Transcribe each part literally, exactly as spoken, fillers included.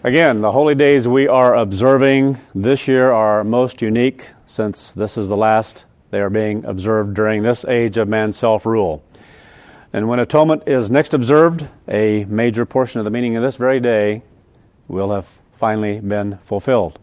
Again, the holy days we are observing this year are most unique since this is the last they are being observed during this age of man's self-rule. And when atonement is next observed, a major portion of the meaning of this very day will have finally been fulfilled.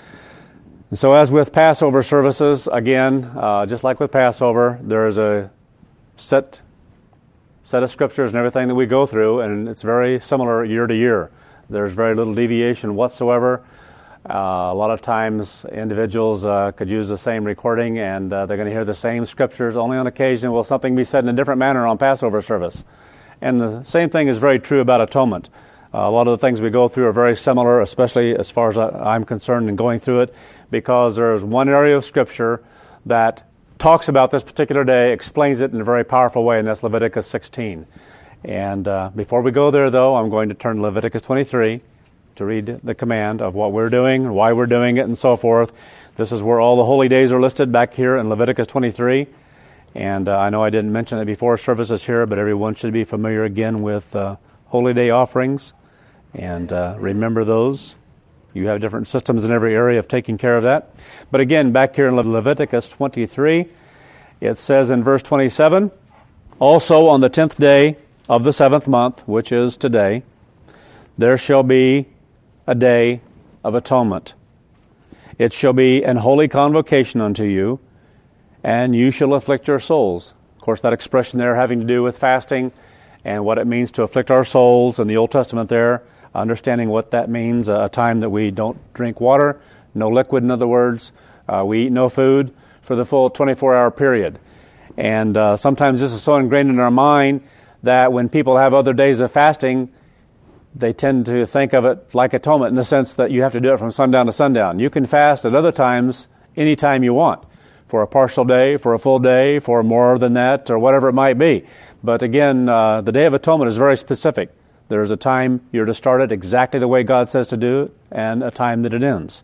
And so as with Passover services, again, uh, just like with Passover, there is a set set of scriptures and everything that we go through, and it's very similar year to year. There's very little deviation whatsoever. Uh, a lot of times individuals uh, could use the same recording and uh, they're going to hear the same scriptures. Only on occasion will something be said in a different manner on Passover service. And the same thing is very true about atonement. Uh, a lot of the things we go through are very similar, especially as far as I'm concerned in going through it, because there's one area of Scripture that talks about this particular day, explains it in a very powerful way, and that's Leviticus sixteen. And uh, before we go there, though, I'm going to turn to Leviticus twenty-three to read the command of what we're doing, why we're doing it, and so forth. This is where all the holy days are listed back here in Leviticus twenty-three. And uh, I know I didn't mention it before services here, but everyone should be familiar again with uh, holy day offerings. And uh, remember those. You have different systems in every area of taking care of that. But again, back here in Leviticus twenty-three, it says in verse twenty-seven, "Also on the tenth day of the seventh month, which is today, there shall be a day of atonement. It shall be an holy convocation unto you, and you shall afflict your souls." Of course, that expression there having to do with fasting and what it means to afflict our souls in the Old Testament there, understanding what that means, a time that we don't drink water, no liquid, in other words, uh, we eat no food for the full twenty-four hour period. And uh, sometimes this is so ingrained in our mind that when people have other days of fasting, they tend to think of it like atonement in the sense that you have to do it from sundown to sundown. You can fast at other times, anytime you want, for a partial day, for a full day, for more than that, or whatever it might be. But again, uh, the Day of Atonement is very specific. There's a time you're to start it exactly the way God says to do it, and a time that it ends.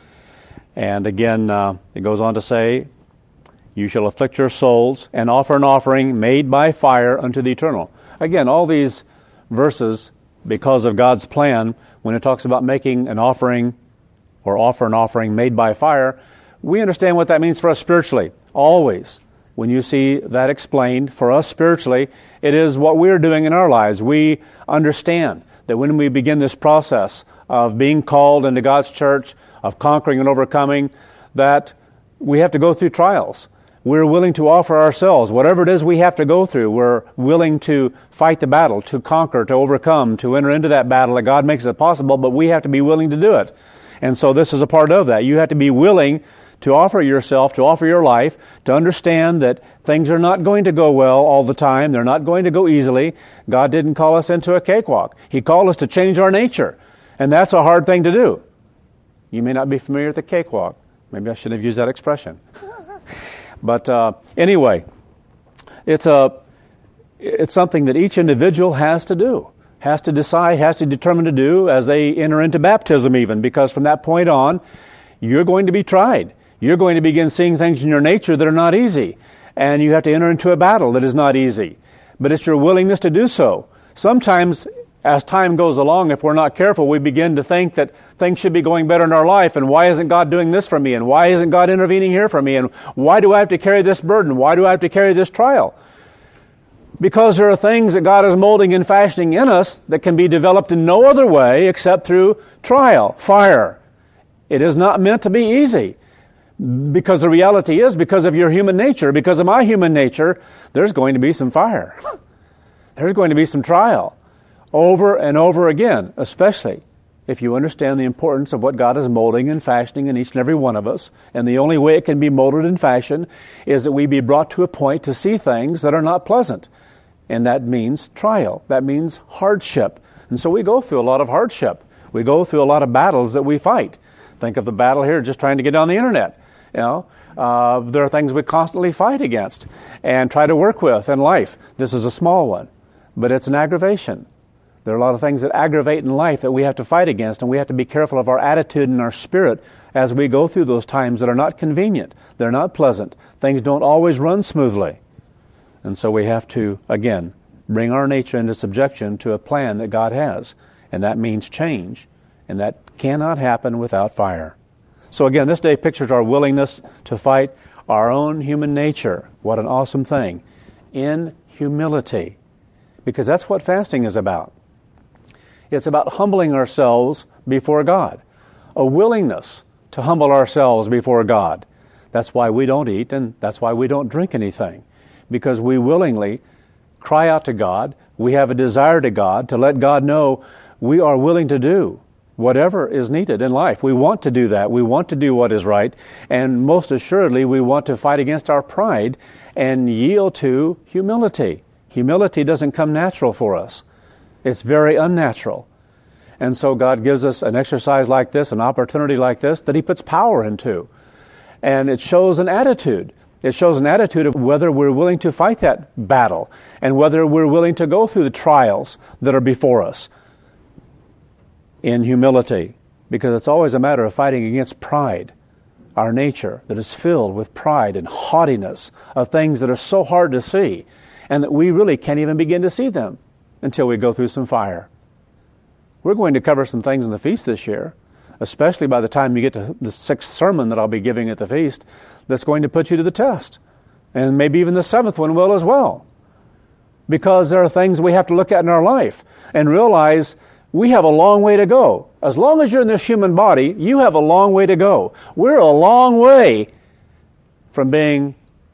And again, uh, it goes on to say, "You shall afflict your souls and offer an offering made by fire unto the Eternal." Again, all these verses, because of God's plan, when it talks about making an offering or offer an offering made by fire, we understand what that means for us spiritually. Always, when you see that explained for us spiritually, it is what we're doing in our lives. We understand that when we begin this process of being called into God's church, of conquering and overcoming, that we have to go through trials. We're willing to offer ourselves. Whatever it is we have to go through, we're willing to fight the battle, to conquer, to overcome, to enter into that battle that God makes it possible, but we have to be willing to do it. And so this is a part of that. You have to be willing to offer yourself, to offer your life, to understand that things are not going to go well all the time. They're not going to go easily. God didn't call us into a cakewalk. He called us to change our nature. And that's a hard thing to do. You may not be familiar with the cakewalk. Maybe I should have used that expression. But uh, anyway, it's a it's something that each individual has to do, has to decide, has to determine to do as they enter into baptism even, because from that point on, you're going to be tried. You're going to begin seeing things in your nature that are not easy, and you have to enter into a battle that is not easy. But it's your willingness to do so. Sometimes, as time goes along, if we're not careful, we begin to think that things should be going better in our life, and why isn't God doing this for me, and why isn't God intervening here for me, and why do I have to carry this burden, why do I have to carry this trial? Because there are things that God is molding and fashioning in us that can be developed in no other way except through trial, fire. It is not meant to be easy, because the reality is, because of your human nature, because of my human nature, there's going to be some fire. There's going to be some trial. Over and over again, especially if you understand the importance of what God is molding and fashioning in each and every one of us. And the only way it can be molded and fashioned is that we be brought to a point to see things that are not pleasant. And that means trial. That means hardship. And so we go through a lot of hardship. We go through a lot of battles that we fight. Think of the battle here just trying to get on the internet. You know, uh, there are things we constantly fight against and try to work with in life. This is a small one, but it's an aggravation. There are a lot of things that aggravate in life that we have to fight against, and we have to be careful of our attitude and our spirit as we go through those times that are not convenient. They're not pleasant. Things don't always run smoothly. And so we have to, again, bring our nature into subjection to a plan that God has. And that means change. And that cannot happen without fire. So again, this day pictures our willingness to fight our own human nature. What an awesome thing. In humility. Because that's what fasting is about. It's about humbling ourselves before God. A willingness to humble ourselves before God. That's why we don't eat and that's why we don't drink anything. Because we willingly cry out to God. We have a desire to God to let God know we are willing to do whatever is needed in life. We want to do that. We want to do what is right. And most assuredly, we want to fight against our pride and yield to humility. Humility doesn't come natural for us. It's very unnatural. And so God gives us an exercise like this, an opportunity like this, that He puts power into. And it shows an attitude. It shows an attitude of whether we're willing to fight that battle and whether we're willing to go through the trials that are before us in humility. Because it's always a matter of fighting against pride, our nature that is filled with pride and haughtiness of things that are so hard to see and that we really can't even begin to see them until we go through some fire. We're going to cover some things in the feast this year, especially by the time you get to the sixth sermon that I'll be giving at the feast, that's going to put you to the test. And maybe even the seventh one will as well. Because there are things we have to look at in our life and realize we have a long way to go. As long as you're in this human body, you have a long way to go. We're a long way from being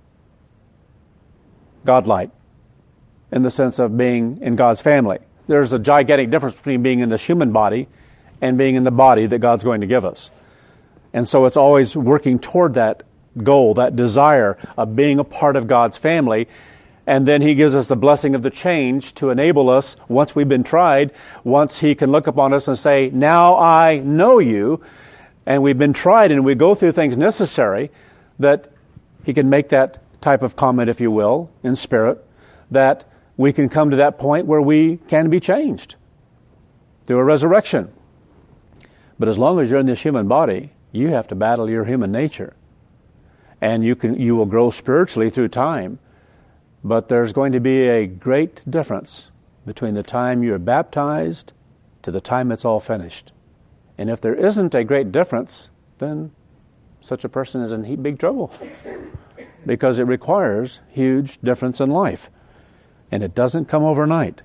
godlike in the sense of being in God's family. There's a gigantic difference between being in this human body and being in the body that God's going to give us. And so it's always working toward that goal, that desire of being a part of God's family. And then He gives us the blessing of the change to enable us, once we've been tried, once He can look upon us and say, now I know you, and we've been tried and we go through things necessary, that He can make that type of comment, if you will, in spirit, that we can come to that point where we can be changed through a resurrection. But as long as you're in this human body, you have to battle your human nature. And you can you will grow spiritually through time. But there's going to be a great difference between the time you're baptized to the time it's all finished. And if there isn't a great difference, then such a person is in big trouble. Because it requires huge difference in life. And it doesn't come overnight.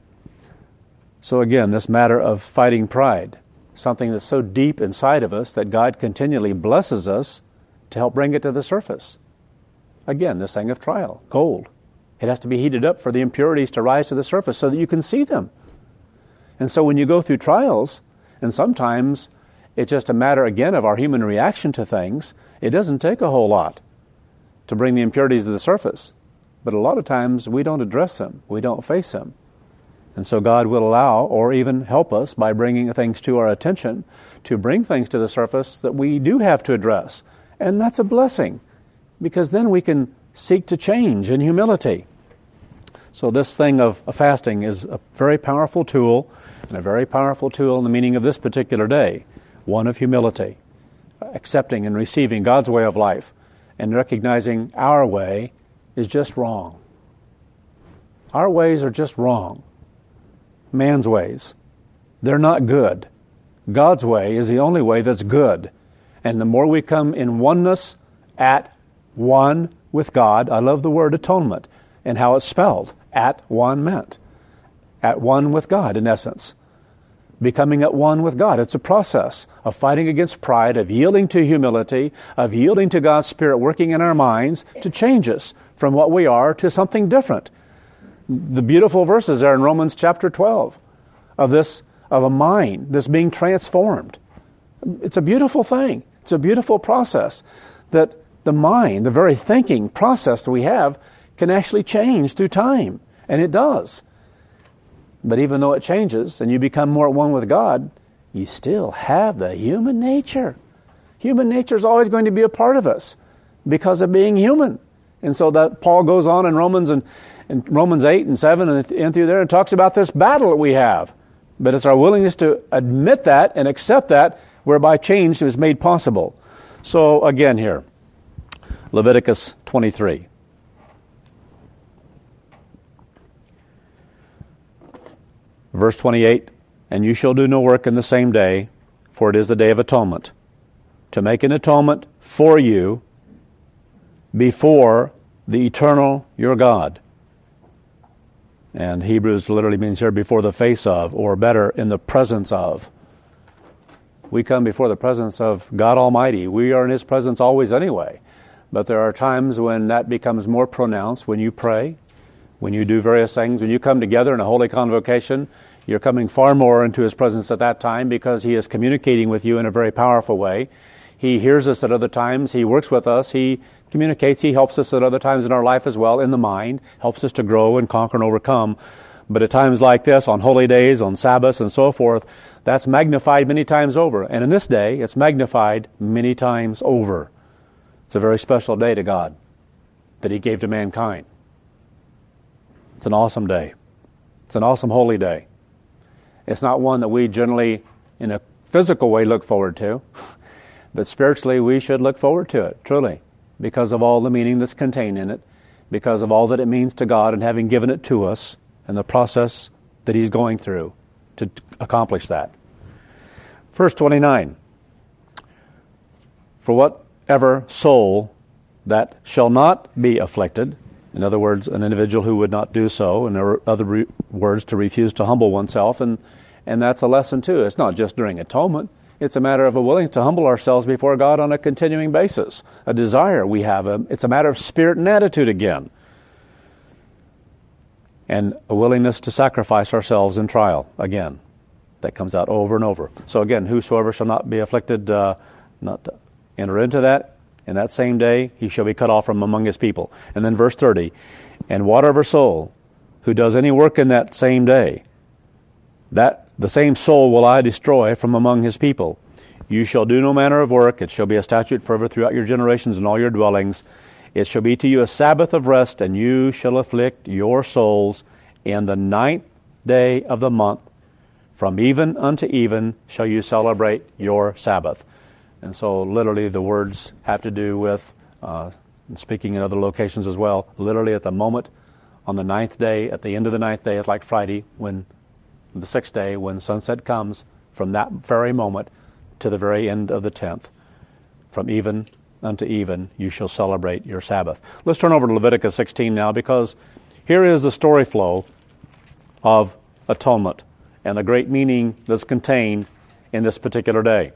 So again, this matter of fighting pride, something that's so deep inside of us that God continually blesses us to help bring it to the surface. Again, this thing of trial, gold. It has to be heated up for the impurities to rise to the surface so that you can see them. And so when you go through trials, and sometimes it's just a matter, again, of our human reaction to things, it doesn't take a whole lot to bring the impurities to the surface. But a lot of times we don't address them. We don't face them. And so God will allow or even help us by bringing things to our attention to bring things to the surface that we do have to address. And that's a blessing because then we can seek to change in humility. So this thing of fasting is a very powerful tool and a very powerful tool in the meaning of this particular day, one of humility, accepting and receiving God's way of life and recognizing our way is just wrong. Our ways are just wrong. Man's ways, they're not good. God's way is the only way that's good. And the more we come in oneness, at one with God, I love the word atonement and how it's spelled, at one meant. At one with God, in essence. Becoming at one with God. It's a process of fighting against pride, of yielding to humility, of yielding to God's Spirit working in our minds to change us from what we are to something different. The beautiful verses there in Romans chapter twelve of this, of a mind that's being transformed. It's a beautiful thing. It's a beautiful process that the mind, the very thinking process that we have, can actually change through time. And it does. But even though it changes and you become more at one with God, you still have the human nature. Human nature is always going to be a part of us because of being human. And so that Paul goes on in Romans and in Romans eight and seven and, and through there and talks about this battle that we have. But it's our willingness to admit that and accept that whereby change is made possible. So again here, Leviticus twenty-three. Verse twenty-eight, and you shall do no work in the same day, for it is the Day of Atonement, to make an atonement for you before the eternal your God. And Hebrews literally means here before the face of, or better, in the presence of. We come before the presence of God Almighty. We are in His presence always anyway. But there are times when that becomes more pronounced when you pray, when you do various things. When you come together in a holy convocation, you're coming far more into His presence at that time because He is communicating with you in a very powerful way. He hears us at other times. He works with us. He communicates. He helps us at other times in our life as well, in the mind, helps us to grow and conquer and overcome. But at times like this, on holy days, on Sabbaths and so forth, that's magnified many times over. And in this day, it's magnified many times over. It's a very special day to God that He gave to mankind. It's an awesome day. It's an awesome holy day. It's not one that we generally, in a physical way, look forward to. But spiritually, we should look forward to it, truly, because of all the meaning that's contained in it, because of all that it means to God and having given it to us, and the process that He's going through to accomplish that. Verse twenty-nine, for whatever soul that shall not be afflicted, in other words, an individual who would not do so, in other re- words, to refuse to humble oneself, and, and that's a lesson too. It's not just during atonement. It's a matter of a willingness to humble ourselves before God on a continuing basis, a desire we have. A, it's a matter of spirit and attitude again, and a willingness to sacrifice ourselves in trial again. That comes out over and over. So again, whosoever shall not be afflicted, uh, not to enter into that, in that same day he shall be cut off from among his people. And then verse thirty, and whatever soul who does any work in that same day, that the same soul will I destroy from among his people. You shall do no manner of work. It shall be a statute forever throughout your generations and all your dwellings. It shall be to you a Sabbath of rest, and you shall afflict your souls in the ninth day of the month. From even unto even shall you celebrate your Sabbath. And so literally the words have to do with, uh, speaking in other locations as well, literally at the moment on the ninth day, at the end of the ninth day, it's like Friday, when the sixth day, when sunset comes, from that very moment to the very end of the tenth. From even unto even you shall celebrate your Sabbath. Let's turn over to Leviticus sixteen now, because here is the story flow of atonement and the great meaning that's contained in this particular day.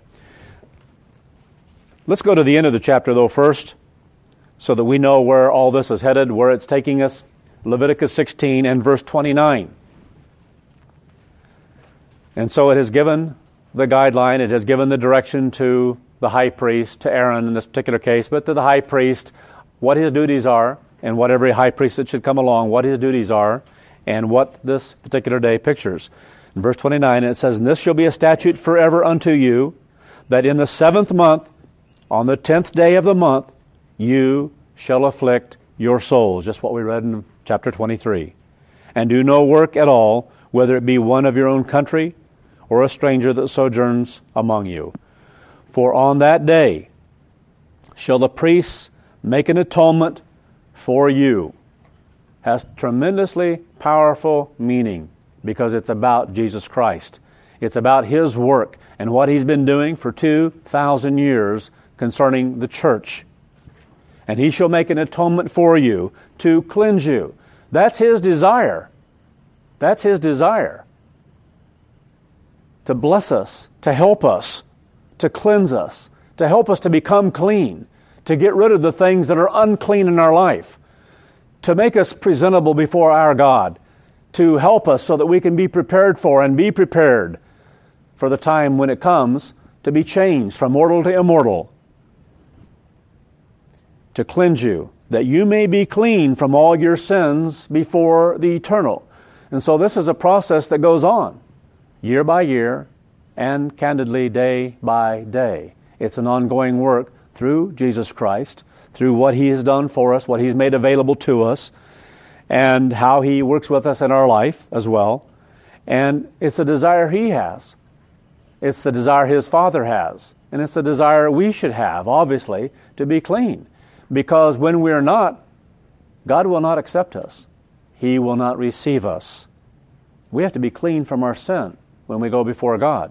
Let's go to the end of the chapter, though, first, so that we know where all this is headed, where it's taking us. Leviticus sixteen and verse twenty-nine. And so it has given the guideline, it has given the direction to the high priest, to Aaron in this particular case, but to the high priest, what his duties are, and what every high priest that should come along, what his duties are, and what this particular day pictures. In verse twenty-nine, it says, and this shall be a statute forever unto you, that in the seventh month, on the tenth day of the month, you shall afflict your souls. Just what we read in chapter twenty-three. And do no work at all, whether it be one of your own country, or a stranger that sojourns among you. For on that day shall the priests make an atonement for you. Has tremendously powerful meaning, because it's about Jesus Christ. It's about His work and what He's been doing for two thousand years concerning the church. And He shall make an atonement for you to cleanse you. That's His desire. That's His desire. To bless us, to help us, to cleanse us, to help us to become clean, to get rid of the things that are unclean in our life, to make us presentable before our God, to help us so that we can be prepared for and be prepared for the time when it comes to be changed from mortal to immortal, to cleanse you, that you may be clean from all your sins before the eternal. And so this is a process that goes on year by year and candidly day by day. It's an ongoing work through Jesus Christ, through what He has done for us, what He's made available to us, and how He works with us in our life as well. And it's a desire He has. It's the desire His Father has. And it's a desire we should have, obviously, to be clean. Because when we're not, God will not accept us. He will not receive us. We have to be clean from our sin when we go before God.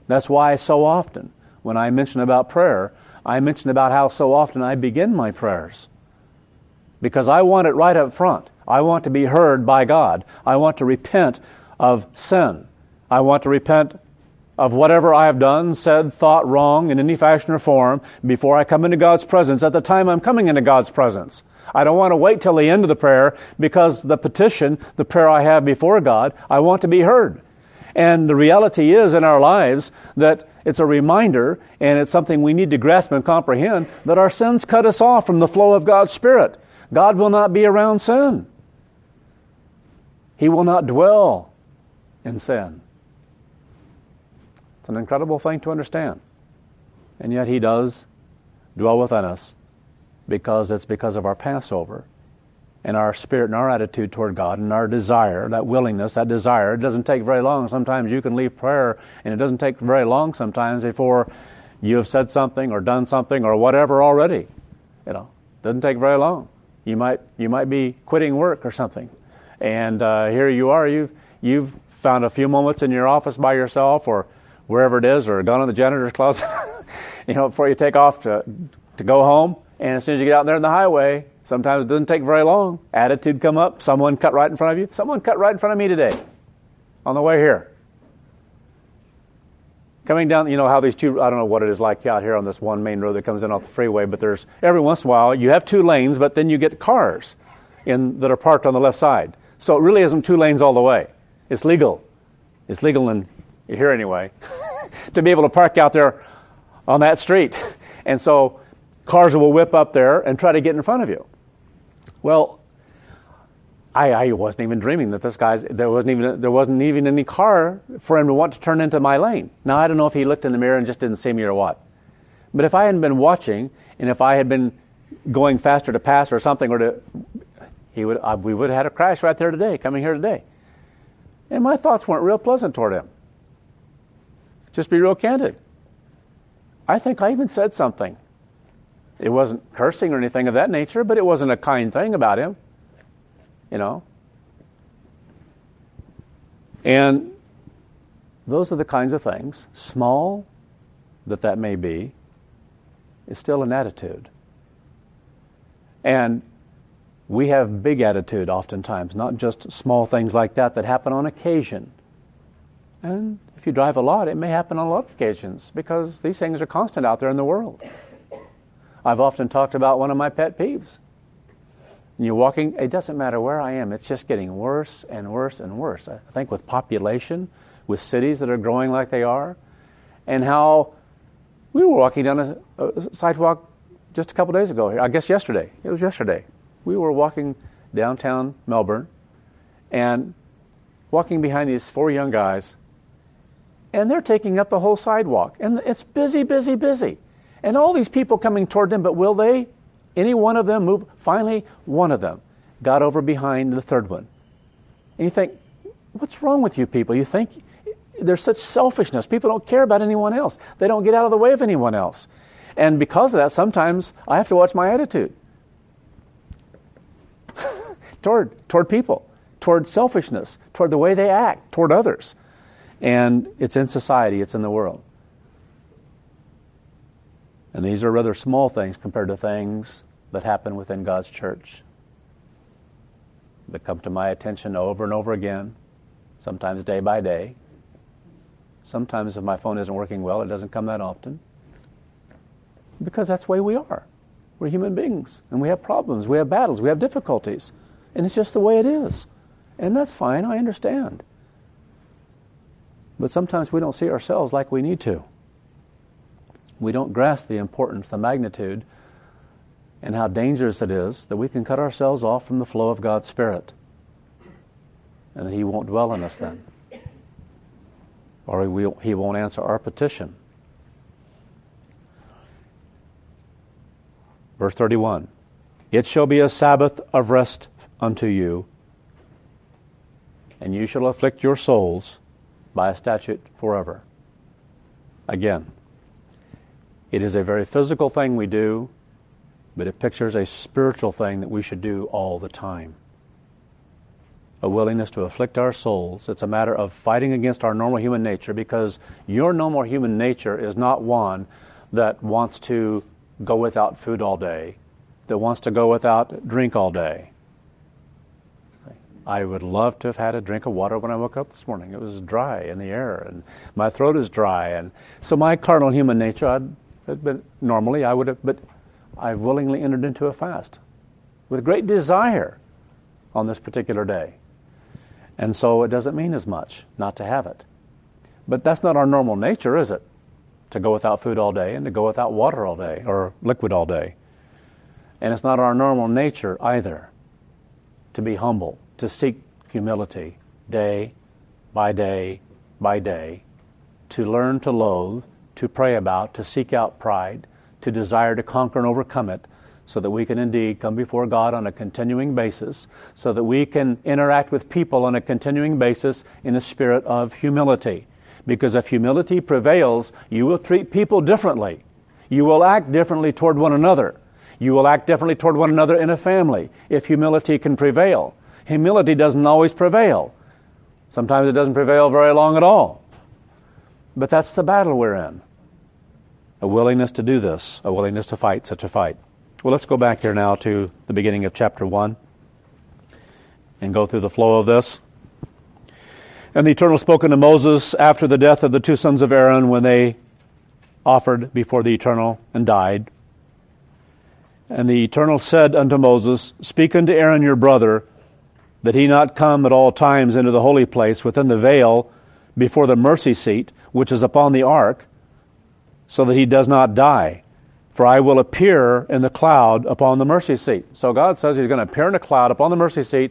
That's why so often, when I mention about prayer, I mention about how so often I begin my prayers. Because I want it right up front. I want to be heard by God. I want to repent of sin. I want to repent of whatever I have done, said, thought wrong in any fashion or form before I come into God's presence at the time I'm coming into God's presence. I don't want to wait till the end of the prayer because the petition, the prayer I have before God, I want to be heard. And the reality is in our lives that it's a reminder, and it's something we need to grasp and comprehend, that our sins cut us off from the flow of God's Spirit. God will not be around sin. He will not dwell in sin. It's an incredible thing to understand. And yet He does dwell within us because it's because of our Passover and our spirit and our attitude toward God and our desire, that willingness, that desire. It doesn't take very long. Sometimes you can leave prayer and it doesn't take very long sometimes before you have said something or done something or whatever already. You know, it doesn't take very long. You might you might be quitting work or something. And uh, here you are, you've, you've found a few moments in your office by yourself or wherever it is, or gone in the janitor's closet, you know, before you take off to to go home. And as soon as you get out there in the highway, sometimes it doesn't take very long. Attitude come up, someone cut right in front of you. Someone cut right in front of me today on the way here. Coming down, you know how these two, I don't know what it is like out here on this one main road that comes in off the freeway, but there's, every once in a while, you have two lanes, but then you get cars in that are parked on the left side. So it really isn't two lanes all the way. It's legal. It's legal in here anyway, to be able to park out there on that street. And so cars will whip up there and try to get in front of you. Well, I, I wasn't even dreaming that this guy's, there wasn't even there wasn't even any car for him to want to turn into my lane. Now, I don't know if he looked in the mirror and just didn't see me or what. But if I hadn't been watching, and if I had been going faster to pass or something, or to, he would, uh, we would have had a crash right there today, coming here today. And my thoughts weren't real pleasant toward him. Just be real candid. I think I even said something. It wasn't cursing or anything of that nature, but it wasn't a kind thing about him. You know? And those are the kinds of things, small that that may be, is still an attitude. And we have big attitude oftentimes, not just small things like that that happen on occasion. And if you drive a lot, it may happen on a lot of occasions because these things are constant out there in the world. I've often talked about one of my pet peeves. And you're walking, it doesn't matter where I am, it's just getting worse and worse and worse. I think with population, with cities that are growing like they are, and how we were walking down a, a sidewalk just a couple days ago, I guess yesterday, it was yesterday. We were walking downtown Melbourne and walking behind these four young guys, and they're taking up the whole sidewalk. And it's busy, busy, busy. And all these people coming toward them, but will they, any one of them move? Finally, one of them got over behind the third one. And you think, what's wrong with you people? You think there's such selfishness. People don't care about anyone else. They don't get out of the way of anyone else. And because of that, sometimes I have to watch my attitude toward toward people, toward selfishness, toward the way they act, toward others. And it's in society, it's in the world. And these are rather small things compared to things that happen within God's church that come to my attention over and over again, sometimes day by day. Sometimes if my phone isn't working well, it doesn't come that often. Because that's the way we are. We're human beings, and we have problems, we have battles, we have difficulties. And it's just the way it is. And that's fine, I understand. But sometimes we don't see ourselves like we need to. We don't grasp the importance, the magnitude, and how dangerous it is that we can cut ourselves off from the flow of God's Spirit. And that He won't dwell in us then. Or He will, He won't answer our petition. Verse thirty-one, it shall be a Sabbath of rest unto you, and you shall afflict your souls by a statute forever. Again, it is a very physical thing we do, but it pictures a spiritual thing that we should do all the time. a willingness to afflict our souls. It's a matter of fighting against our normal human nature, because your normal human nature is not one that wants to go without food all day, that wants to go without drink all day. I would love to have had a drink of water when I woke up this morning. It was dry in the air, and my throat is dry. And so my carnal human nature, I'd, had been, normally I would have, but I willingly entered into a fast with great desire on this particular day. And so it doesn't mean as much not to have it. But that's not our normal nature, is it? To go without food all day and to go without water all day or liquid all day. And it's not our normal nature either to be humble, to seek humility day by day by day, to learn to loathe, to pray about, to seek out pride, to desire to conquer and overcome it, so that we can indeed come before God on a continuing basis, so that we can interact with people on a continuing basis in a spirit of humility. Because if humility prevails, you will treat people differently. You will act differently toward one another. You will act differently toward one another in a family if humility can prevail. Humility doesn't always prevail. Sometimes it doesn't prevail very long at all. But that's the battle we're in. A willingness to do this, a willingness to fight such a fight. Well, let's go back here now to the beginning of chapter one and go through the flow of this. And the Eternal spoke unto Moses after the death of the two sons of Aaron, when they offered before the Eternal and died. And the Eternal said unto Moses, Speak unto Aaron your brother, that he not come at all times into the holy place within the veil before the mercy seat, which is upon the ark, so that he does not die. For I will appear in the cloud upon the mercy seat. So God says He's going to appear in a cloud upon the mercy seat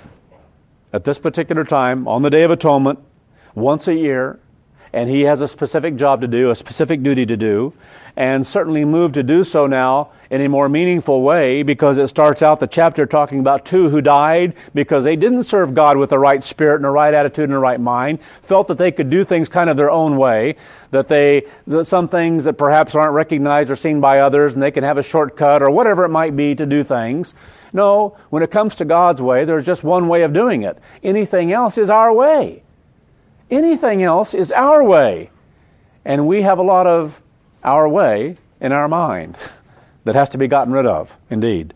at this particular time, on the Day of Atonement, once a year, and He has a specific job to do, a specific duty to do, and certainly moved to do so now in a more meaningful way, because it starts out the chapter talking about two who died because they didn't serve God with the right spirit and the right attitude and the right mind, felt that they could do things kind of their own way, that they that some things that perhaps aren't recognized or seen by others, and they can have a shortcut or whatever it might be to do things. No, when it comes to God's way, there's just one way of doing it. Anything else is our way. Anything else is our way. And we have a lot of our way in our mind that has to be gotten rid of, indeed.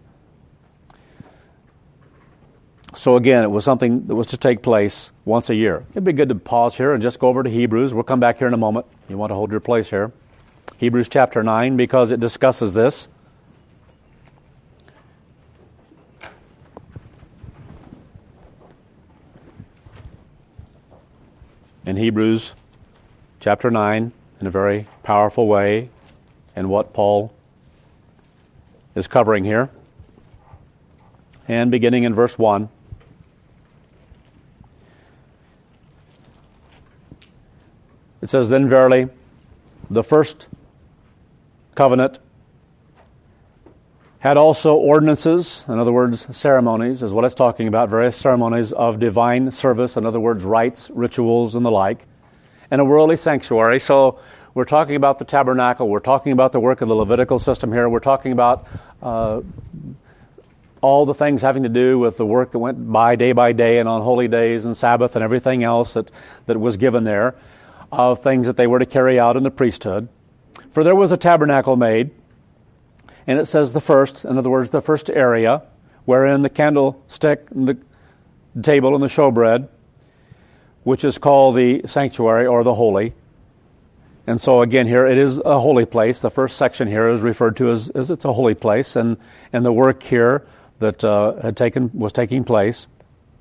So again, it was something that was to take place once a year. It'd be good to pause here and just go over to Hebrews. We'll come back here in a moment. You want to hold your place here. Hebrews chapter nine, because it discusses this. In Hebrews chapter nine, in a very powerful way, and what Paul is covering here. And beginning in verse one. It says, Then verily, the first covenant had also ordinances, in other words, ceremonies, is what it's talking about, various ceremonies of divine service, in other words, rites, rituals, and the like, and a worldly sanctuary. So we're talking about the tabernacle, we're talking about the work of the Levitical system here, we're talking about uh, all the things having to do with the work that went by day by day and on holy days and Sabbath and everything else that, that was given there, of things that they were to carry out in the priesthood. For there was a tabernacle made, and it says the first, in other words, the first area, wherein the candlestick and the table and the showbread, which is called the sanctuary or the holy. And so again here, it is a holy place. The first section here is referred to as, as it's a holy place, and, and the work here that uh, had taken was taking place.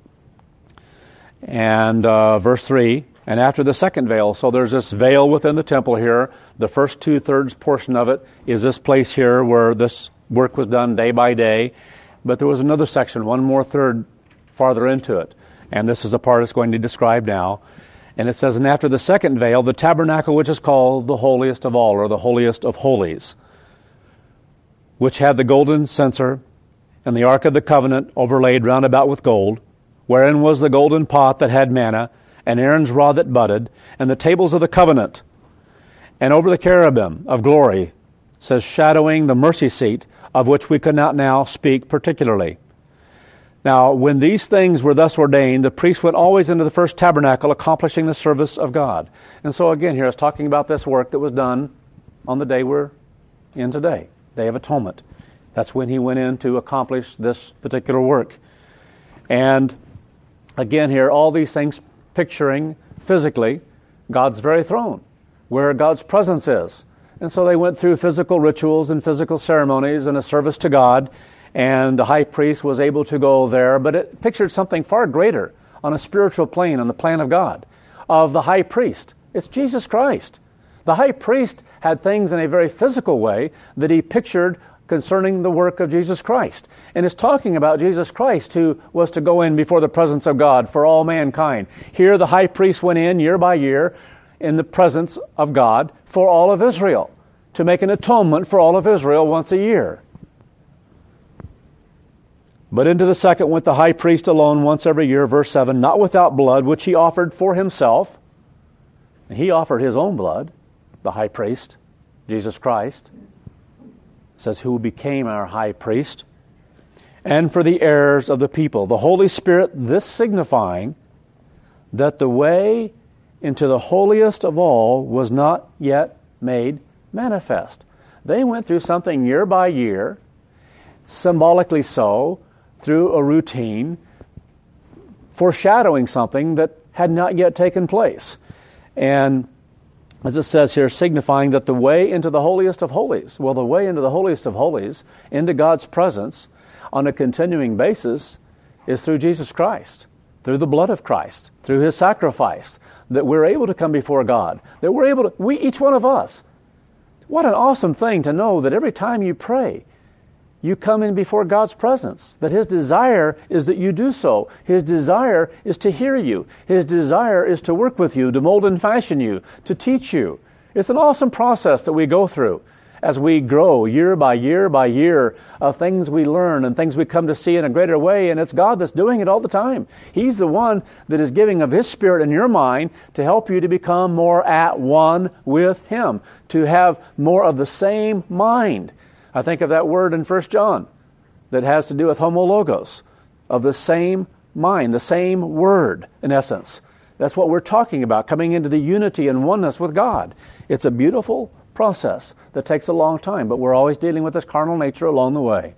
And uh, verse three, and after the second veil, so there's this veil within the temple here. The first two-thirds portion of it is this place here where this work was done day by day. But there was another section, one more third farther into it. And this is the part it's going to describe now. And it says, And after the second veil, the tabernacle which is called the holiest of all, or the holiest of holies, which had the golden censer and the ark of the covenant overlaid round about with gold, wherein was the golden pot that had manna, and Aaron's rod that budded, and the tables of the covenant, and over the cherubim of glory, says, shadowing the mercy seat, of which we could not now speak particularly. Now, when these things were thus ordained, the priest went always into the first tabernacle, accomplishing the service of God. And so again, here it's talking about this work that was done on the day we're in today, Day of Atonement. That's when he went in to accomplish this particular work. And again here, all these things picturing physically God's very throne, where God's presence is. And so they went through physical rituals and physical ceremonies and a service to God, and the high priest was able to go there, but it pictured something far greater on a spiritual plane, on the plan of God, of the high priest. It's Jesus Christ. The high priest had things in a very physical way that he pictured concerning the work of Jesus Christ. And it's talking about Jesus Christ, who was to go in before the presence of God for all mankind. Here the high priest went in year by year in the presence of God for all of Israel, to make an atonement for all of Israel once a year. But into the second went the high priest alone once every year, verse seven, not without blood, which he offered for himself. He offered his own blood, the high priest, Jesus Christ. It says, who became our high priest. And for the errors of the people, the Holy Spirit, this signifying that the way into the holiest of all was not yet made manifest. They went through something year by year, symbolically so, through a routine, foreshadowing something that had not yet taken place. And as it says here, signifying that the way into the holiest of holies, well, the way into the holiest of holies, into God's presence, on a continuing basis, is through Jesus Christ, through the blood of Christ, through His sacrifice, that we're able to come before God, that we're able to, we, each one of us. What an awesome thing to know that every time you pray, you come in before God's presence, that His desire is that you do so. His desire is to hear you. His desire is to work with you, to mold and fashion you, to teach you. It's an awesome process that we go through as we grow year by year by year of things we learn and things we come to see in a greater way, and it's God that's doing it all the time. He's the one that is giving of His Spirit in your mind to help you to become more at one with Him, to have more of the same mind. I think of that word in First John that has to do with homologos, of the same mind, the same word, in essence. That's what we're talking about, coming into the unity and oneness with God. It's a beautiful process that takes a long time, but we're always dealing with this carnal nature along the way.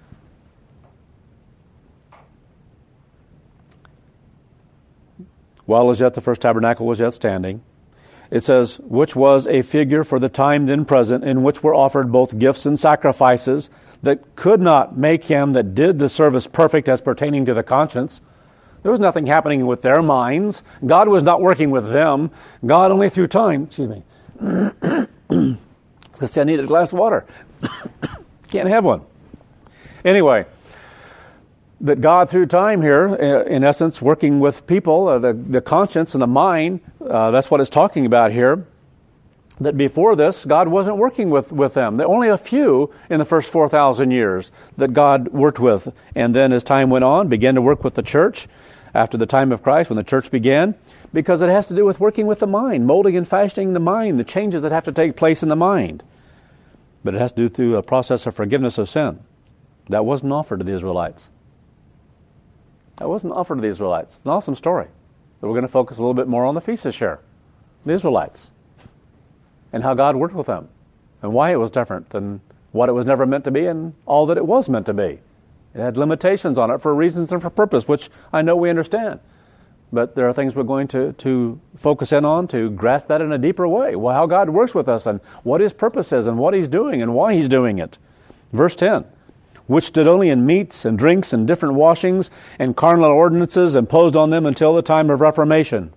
While as yet the first tabernacle was yet standing, it says, which was a figure for the time then present, in which were offered both gifts and sacrifices that could not make him that did the service perfect as pertaining to the conscience. There was nothing happening with their minds. God was not working with them. God only through time, excuse me, because I needed a glass of water. Can't have one. Anyway, that God through time here, in essence, working with people, uh, the, the conscience and the mind, uh, that's what it's talking about here, that before this, God wasn't working with, with them. There were only a few in the first four thousand years that God worked with. And then as time went on, began to work with the church after the time of Christ, when the church began, because it has to do with working with the mind, molding and fashioning the mind, the changes that have to take place in the mind. But it has to do through a process of forgiveness of sin. That wasn't offered to the Israelites. That wasn't offered to the Israelites. It's an awesome story. But we're going to focus a little bit more on the feast this year. The Israelites. And how God worked with them. And why it was different. And what it was never meant to be. And all that it was meant to be. It had limitations on it for reasons and for purpose, which I know we understand. But there are things we're going to, to focus in on to grasp that in a deeper way. Well, how God works with us and what His purpose is and what He's doing and why He's doing it. Verse ten. Which stood only in meats and drinks and different washings and carnal ordinances imposed on them until the time of Reformation.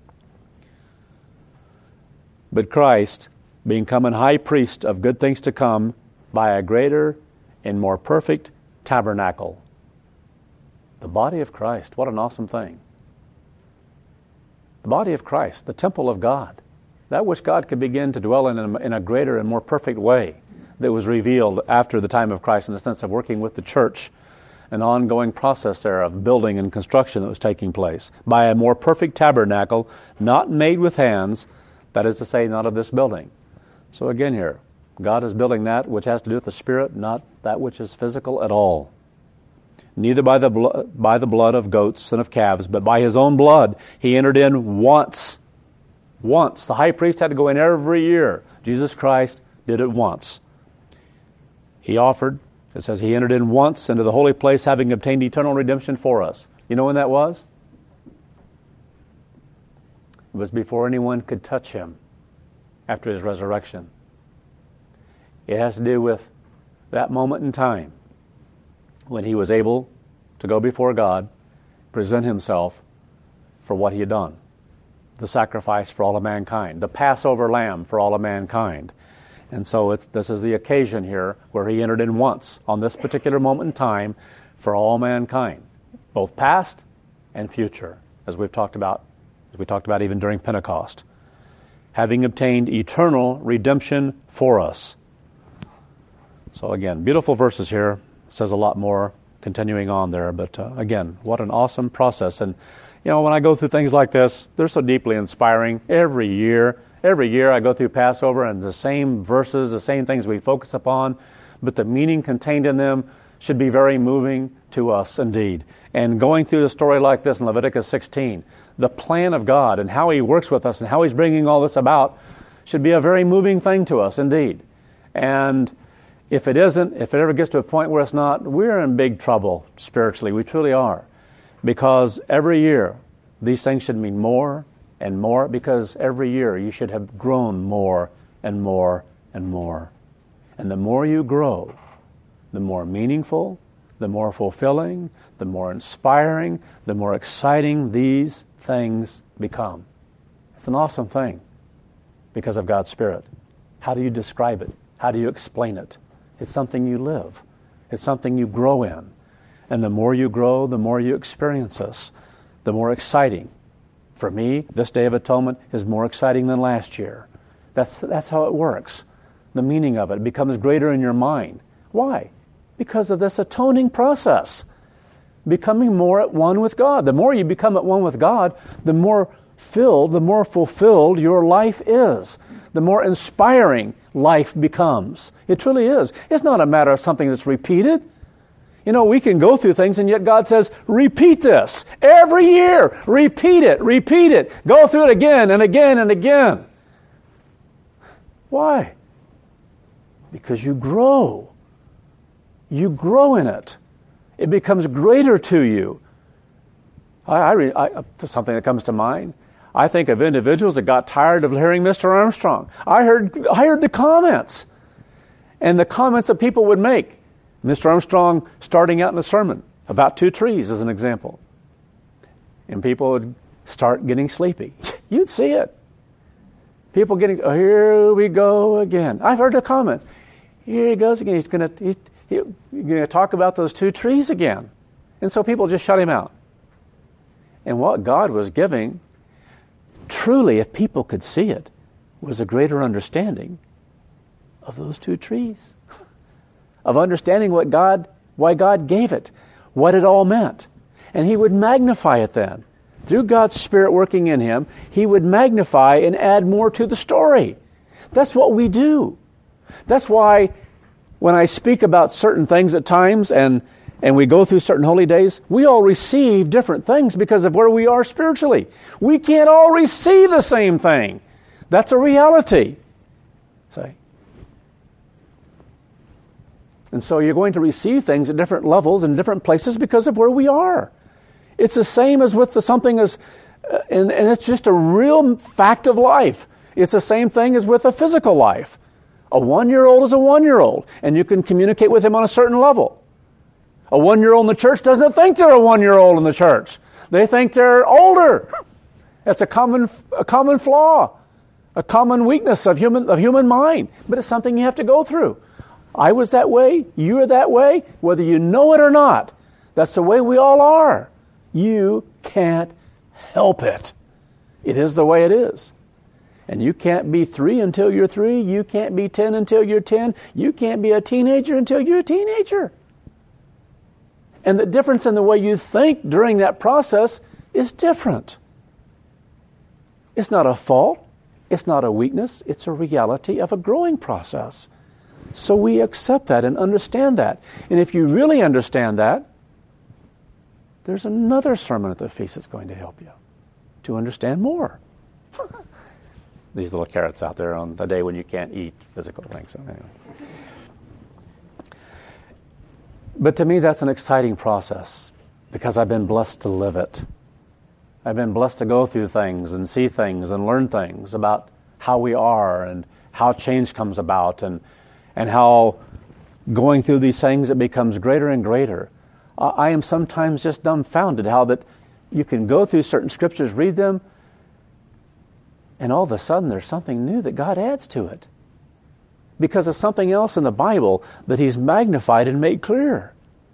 But Christ, being come an high priest of good things to come, by a greater and more perfect tabernacle. The body of Christ, what an awesome thing. The body of Christ, the temple of God, that which God could begin to dwell in in a greater and more perfect way, that was revealed after the time of Christ in the sense of working with the church, an ongoing process there of building and construction that was taking place by a more perfect tabernacle, not made with hands, that is to say, not of this building. So again here, God is building that which has to do with the Spirit, not that which is physical at all. neither by the, blo- by the blood of goats and of calves, but by his own blood. He entered in once. Once. The high priest had to go in every year. Jesus Christ did it once. He offered, it says he entered in once into the holy place, having obtained eternal redemption for us. You know when that was? It was before anyone could touch him after his resurrection. It has to do with that moment in time when he was able to go before God, present himself for what he had done. The sacrifice for all of mankind, the Passover lamb for all of mankind. And so it's, this is the occasion here where he entered in once on this particular moment in time for all mankind, both past and future, as we've talked about, as we talked about even during Pentecost, having obtained eternal redemption for us. So again, beautiful verses here. Says a lot more continuing on there, but uh, again, what an awesome process. And you know, when I go through things like this, they're so deeply inspiring. Every year, every year I go through Passover and the same verses, the same things we focus upon, but the meaning contained in them should be very moving to us indeed. And going through a story like this in Leviticus sixteen, the plan of God and how he works with us and how he's bringing all this about should be a very moving thing to us indeed. And if it isn't, if it ever gets to a point where it's not, we're in big trouble spiritually. We truly are. Because every year, these things should mean more and more, because every year you should have grown more and more and more. And the more you grow, the more meaningful, the more fulfilling, the more inspiring, the more exciting these things become. It's an awesome thing because of God's Spirit. How do you describe it? How do you explain it? It's something you live. It's something you grow in. And the more you grow, the more you experience this, the more exciting. For me, this Day of Atonement is more exciting than last year. That's, that's how it works. The meaning of it becomes greater in your mind. Why? Because of this atoning process. Becoming more at one with God. The more you become at one with God, the more filled, the more fulfilled your life is. The more inspiring life becomes. It truly is. It's not a matter of something that's repeated. You know, we can go through things and yet God says, repeat this. Every year, repeat it, repeat it. Go through it again and again and again. Why? Because you grow. You grow in it. It becomes greater to you. I, I, re, I something that comes to mind. I think of individuals that got tired of hearing Mister Armstrong. I heard, I heard the comments. And the comments that people would make. Mister Armstrong starting out in a sermon about two trees as an example. And people would start getting sleepy. You'd see it. People getting, oh, here we go again. I've heard the comments. Here he goes again. He's going to he's, he, going to talk about those two trees again. And so people just shut him out. And what God was giving, truly, if people could see it, was a greater understanding of those two trees. Of understanding what God, why God gave it, what it all meant. And he would magnify it then. Through God's Spirit working in him, he would magnify and add more to the story. That's what we do. That's why when I speak about certain things at times and, and we go through certain holy days, we all receive different things because of where we are spiritually. We can't all receive the same thing. That's a reality. Say. And so you're going to receive things at different levels and different places because of where we are. It's the same as with the something as, uh, and, and it's just a real fact of life. It's the same thing as with a physical life. A one-year-old is a one-year-old, and you can communicate with him on a certain level. A one-year-old in the church doesn't think they're a one-year-old in the church. They think they're older. That's a common, a common flaw, a common weakness of human, of human mind. But it's something you have to go through. I was that way, you are that way, whether you know it or not. That's the way we all are. You can't help it. It is the way it is. And you can't be three until you're three. You can't be ten until you're ten. You can't be a teenager until you're a teenager. And the difference in the way you think during that process is different. It's not a fault. It's not a weakness. It's a reality of a growing process. So we accept that and understand that. And if you really understand that, there's another sermon at the feast that's going to help you to understand more. These little carrots out there on the day when you can't eat physical things. So anyway. But to me, that's an exciting process because I've been blessed to live it. I've been blessed to go through things and see things and learn things about how we are and how change comes about and and how going through these things it becomes greater and greater. Uh, I am sometimes just dumbfounded how that you can go through certain scriptures, read them, and all of a sudden there's something new that God adds to it because of something else in the Bible that He's magnified and made clear.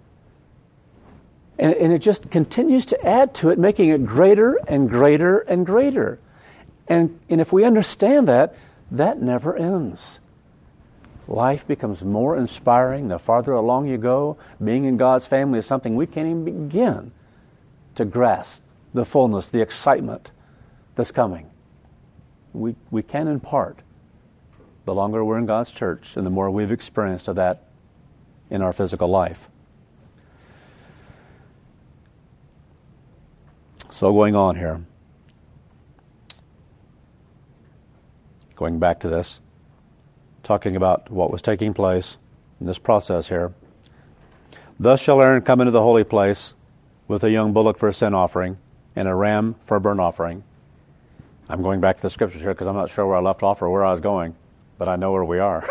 And, and it just continues to add to it, making it greater and greater and greater. And, and if we understand that, that never ends. Life becomes more inspiring the farther along you go. Being in God's family is something we can't even begin to grasp the fullness, the excitement that's coming. We we can in part. The longer we're in God's church and the more we've experienced of that in our physical life. So going on here. Going back to this. Talking about what was taking place in this process here. Thus shall Aaron come into the holy place with a young bullock for a sin offering and a ram for a burnt offering. I'm going back to the scriptures here because I'm not sure where I left off or where I was going, but I know where we are.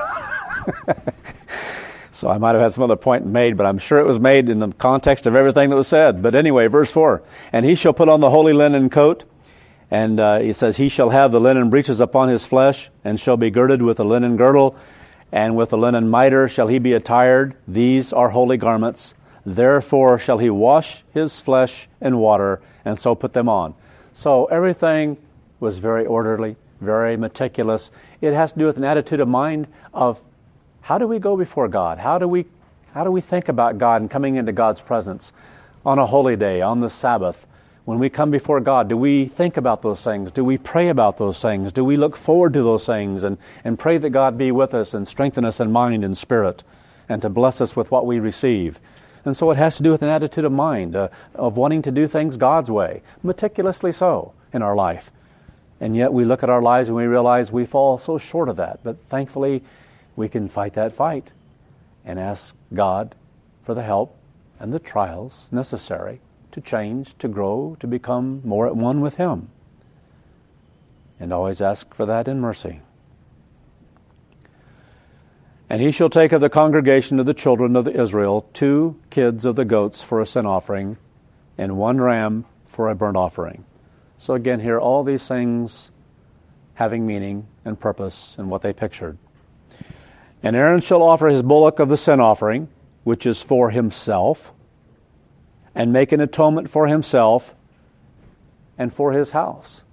So I might have had some other point made, but I'm sure it was made in the context of everything that was said. But anyway, verse four, and he shall put on the holy linen coat, and uh, he says, he shall have the linen breeches upon his flesh, and shall be girded with a linen girdle, and with a linen mitre shall he be attired. These are holy garments. Therefore shall he wash his flesh in water, and so put them on. So everything was very orderly, very meticulous. It has to do with an attitude of mind of how do we go before God? How do we how do we think about God and coming into God's presence on a holy day, on the Sabbath? When we come before God, do we think about those things? Do we pray about those things? Do we look forward to those things and, and pray that God be with us and strengthen us in mind and spirit and to bless us with what we receive? And so it has to do with an attitude of mind, uh, of wanting to do things God's way, meticulously so in our life. And yet we look at our lives and we realize we fall so short of that. But thankfully, we can fight that fight and ask God for the help and the trials necessary to change, to grow, to become more at one with Him. And always ask for that in mercy. And he shall take of the congregation of the children of Israel two kids of the goats for a sin offering, and one ram for a burnt offering. So again here, all these things having meaning and purpose and what they pictured. And Aaron shall offer his bullock of the sin offering, which is for himself, and make an atonement for himself and for his house.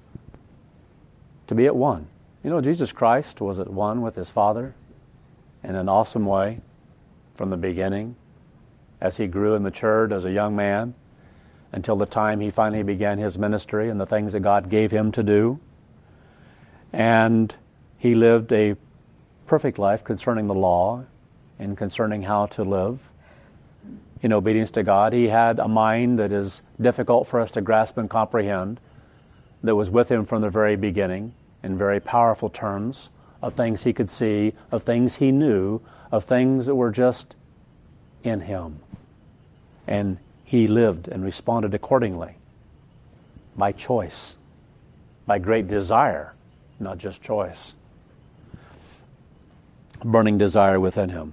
To be at one. You know, Jesus Christ was at one with His Father in an awesome way from the beginning as He grew and matured as a young man until the time He finally began His ministry and the things that God gave Him to do. And He lived a perfect life concerning the law and concerning how to live in obedience to God. He had a mind that is difficult for us to grasp and comprehend, that was with Him from the very beginning in very powerful terms of things He could see, of things He knew, of things that were just in Him. And He lived and responded accordingly by choice, by great desire, not just choice. Burning desire within Him.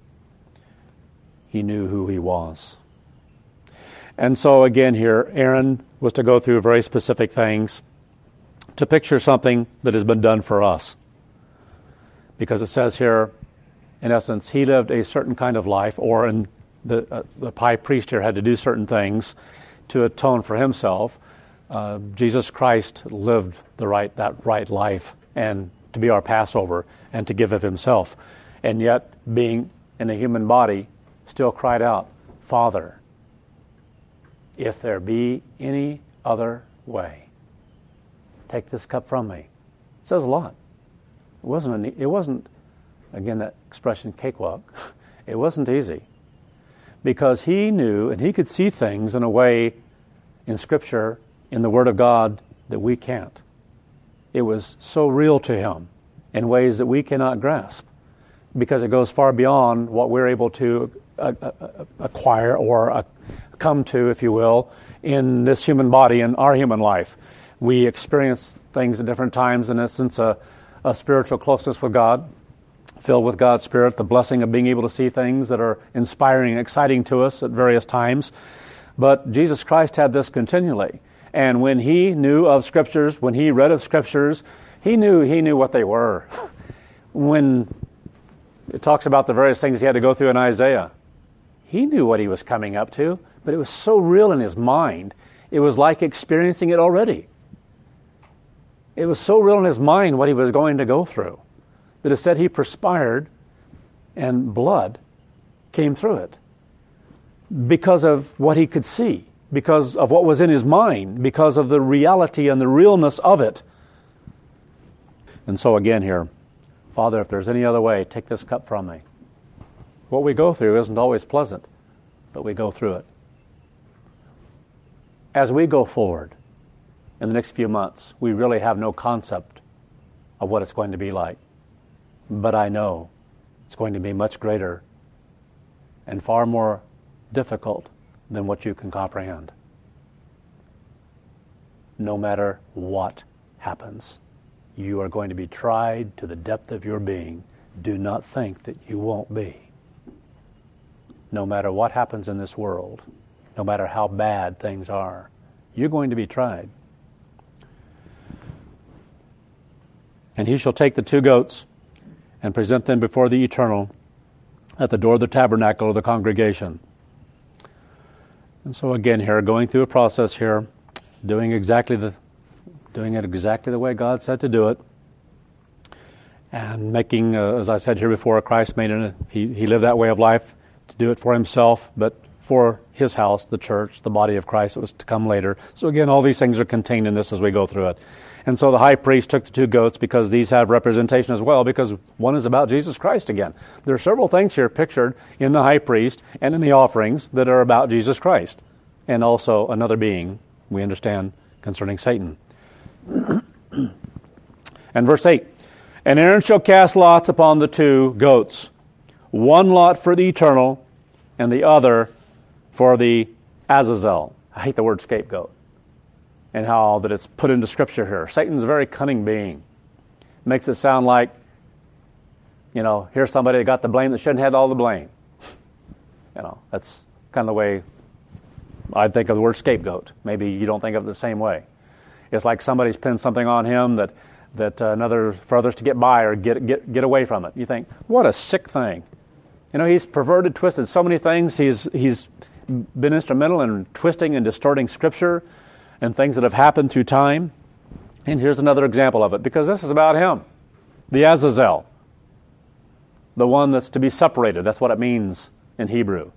He knew who He was. And so again here, Aaron was to go through very specific things to picture something that has been done for us. Because it says here, in essence, he lived a certain kind of life, or in the, uh, the high priest here had to do certain things to atone for himself. Uh, Jesus Christ lived the right that right life and to be our Passover and to give of Himself. And yet, being in a human body, still cried out, Father, if there be any other way, take this cup from me. It says a lot. It wasn't, an, it wasn't, again, that expression, cakewalk. It wasn't easy. because he knew and he could see things in a way in Scripture, in the Word of God, that we can't. It was so real to him in ways that we cannot grasp, because it goes far beyond what we're able to uh, uh, acquire or uh, come to, if you will, in this human body, in our human life. We experience things at different times, in essence, a, a spiritual closeness with God, filled with God's Spirit, the blessing of being able to see things that are inspiring and exciting to us at various times. But Jesus Christ had this continually. And when he knew of Scriptures, when he read of Scriptures, he knew he knew what they were. When it talks about the various things he had to go through in Isaiah, he knew what he was coming up to, but it was so real in his mind, it was like experiencing it already. It was so real in his mind what he was going to go through, that it said he perspired and blood came through it because of what he could see, because of what was in his mind, because of the reality and the realness of it. And so again here, Father, if there's any other way, take this cup from me. What we go through isn't always pleasant, but we go through it. As we go forward in the next few months, we really have no concept of what it's going to be like. But I know it's going to be much greater and far more difficult than what you can comprehend. No matter what happens, you are going to be tried to the depth of your being. Do not think that you won't be. No matter what happens in this world, no matter how bad things are, you're going to be tried. And he shall take the two goats and present them before the Eternal at the door of the tabernacle of the congregation. And so again here, going through a process here, doing exactly the, doing it exactly the way God said to do it, and making, uh, as I said here before, Christ made it. He he lived that way of life to do it for himself, but for his house, the church, the body of Christ that was to come later. So again, all these things are contained in this as we go through it. And so the high priest took the two goats because these have representation as well, because one is about Jesus Christ again. There are several things here pictured in the high priest and in the offerings that are about Jesus Christ, and also another being, we understand, concerning Satan. And verse eight, and Aaron shall cast lots upon the two goats, one lot for the eternal, and the other for the Azazel. I hate the word scapegoat, and how that it's put into Scripture here. Satan's a very cunning being. Makes it sound like, you know, here's somebody that got the blame that shouldn't have all the blame. You know, that's kind of the way I think of the word scapegoat. Maybe you don't think of it the same way. It's like somebody's pinned something on him that that uh, another for others to get by or get get get away from it. You think, what a sick thing. You know, he's perverted, twisted so many things. He's he's been instrumental in twisting and distorting Scripture and things that have happened through time. And here's another example of it, because this is about him, the Azazel, the one that's to be separated. That's what it means in Hebrew.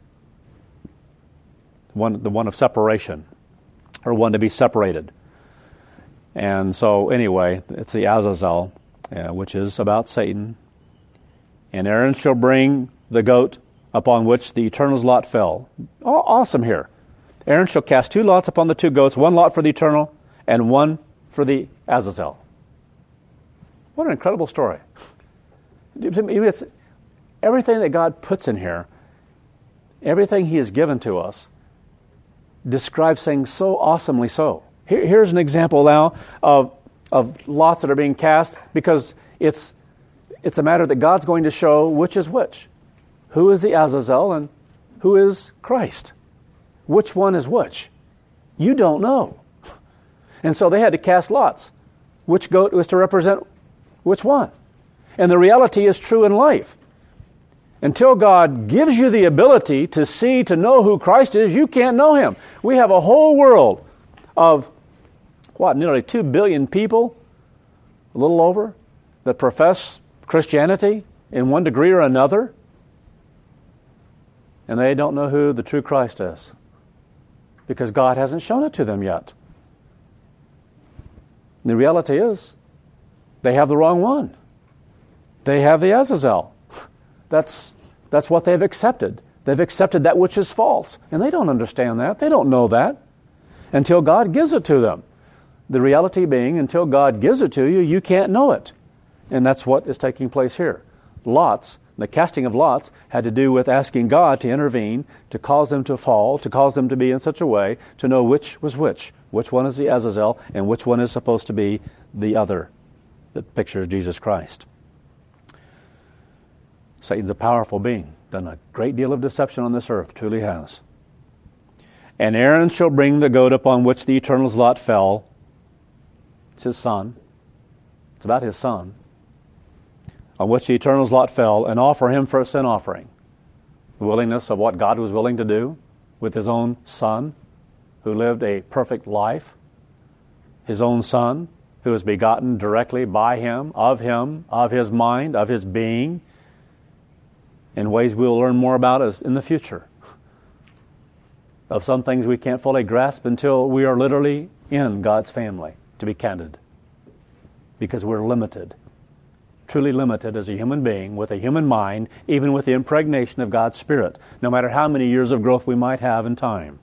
One, the one of separation, or one to be separated. And so anyway, it's the Azazel, uh, which is about Satan. And Aaron shall bring the goat upon which the Eternal's lot fell. Oh, awesome here. Aaron shall cast two lots upon the two goats, one lot for the Eternal and one for the Azazel. What an incredible story. It's everything that God puts in here, everything He has given to us, describes things so awesomely so. Here, here's an example now of of lots that are being cast, because it's it's a matter that God's going to show which is which. Who is the Azazel and who is Christ? Which one is which? You don't know. And so they had to cast lots. Which goat was to represent which one? And the reality is true in life. Until God gives you the ability to see, to know who Christ is, you can't know Him. We have a whole world of, what, nearly two billion people, a little over, that profess Christianity in one degree or another, and they don't know who the true Christ is, because God hasn't shown it to them yet. The reality is, they have the wrong one. They have the Azazel. That's that's what they've accepted. They've accepted that which is false. And they don't understand that. They don't know that until God gives it to them. The reality being, until God gives it to you, you can't know it. And that's what is taking place here. Lots, the casting of lots, had to do with asking God to intervene, to cause them to fall, to cause them to be in such a way to know which was which, which one is the Azazel, and which one is supposed to be the other that pictures Jesus Christ. Satan's a powerful being, done a great deal of deception on this earth, truly has. And Aaron shall bring the goat upon which the Eternal's lot fell. It's his son. It's about his son. On which the Eternal's lot fell, and offer him for a sin offering. The willingness of what God was willing to do with his own son, who lived a perfect life. His own son, who was begotten directly by him, of him, of his mind, of his being, in ways we'll learn more about as in the future. Of some things we can't fully grasp until we are literally in God's family, to be candid. Because we're limited. Truly limited as a human being, with a human mind, even with the impregnation of God's Spirit, no matter how many years of growth we might have in time.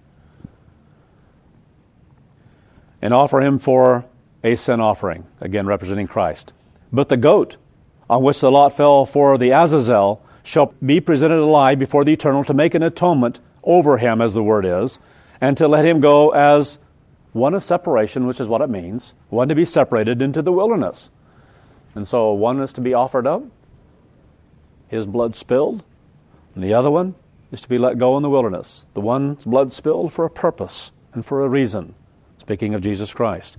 And offer him for a sin offering, again representing Christ. But the goat, on which the lot fell for the Azazel, shall be presented alive before the Eternal to make an atonement over him, as the word is, and to let him go as one of separation, which is what it means, one to be separated into the wilderness. And so one is to be offered up, his blood spilled, and the other one is to be let go in the wilderness. The one's blood spilled for a purpose and for a reason, speaking of Jesus Christ.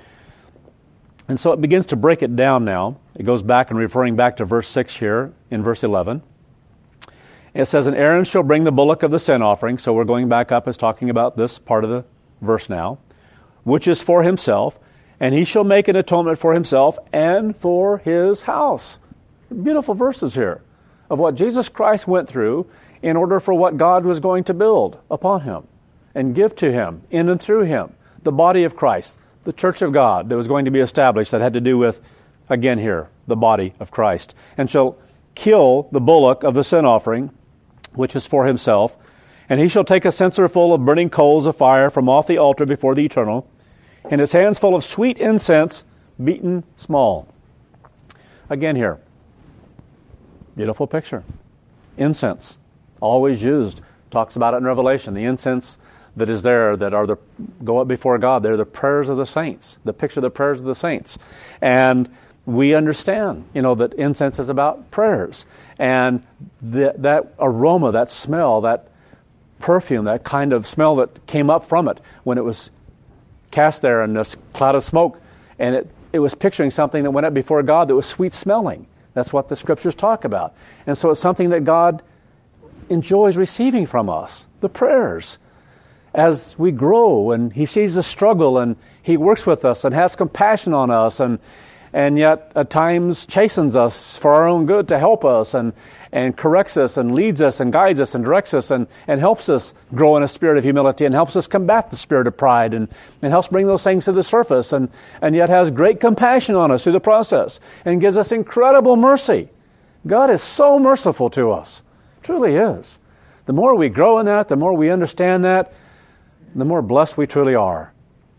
And so it begins to break it down now. It goes back and referring back to verse six here in verse eleven. It says, and Aaron shall bring the bullock of the sin offering. So we're going back up as talking about this part of the verse now, which is for himself, and he shall make an atonement for himself and for his house. Beautiful verses here of what Jesus Christ went through in order for what God was going to build upon him and give to him, in and through him, the body of Christ, the church of God that was going to be established, that had to do with, again here, the body of Christ. And shall kill the bullock of the sin offering, which is for himself, and he shall take a censer full of burning coals of fire from off the altar before the Eternal, and his hands full of sweet incense, beaten small. Again here, beautiful picture. Incense, always used. Talks about it in Revelation. The incense that is there, that are the go up before God, they're the prayers of the saints. The picture of the prayers of the saints. And we understand, you know, that incense is about prayers. And the, that aroma, that smell, that perfume, that kind of smell that came up from it when it was cast there in this cloud of smoke, and it, it was picturing something that went up before God that was sweet smelling. That's what the Scriptures talk about. And so it's something that God enjoys receiving from us, the prayers. As we grow and He sees the struggle and He works with us and has compassion on us and and yet at times chastens us for our own good to help us and, and corrects us and leads us and guides us and directs us and, and helps us grow in a spirit of humility and helps us combat the spirit of pride and, and helps bring those things to the surface and, and yet has great compassion on us through the process and gives us incredible mercy. God is so merciful to us. Truly is. The more we grow in that, the more we understand that, the more blessed we truly are.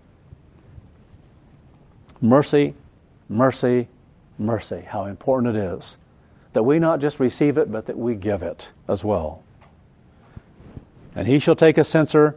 Mercy, mercy, mercy. How important it is that we not just receive it, but that we give it as well. And he shall take a censer,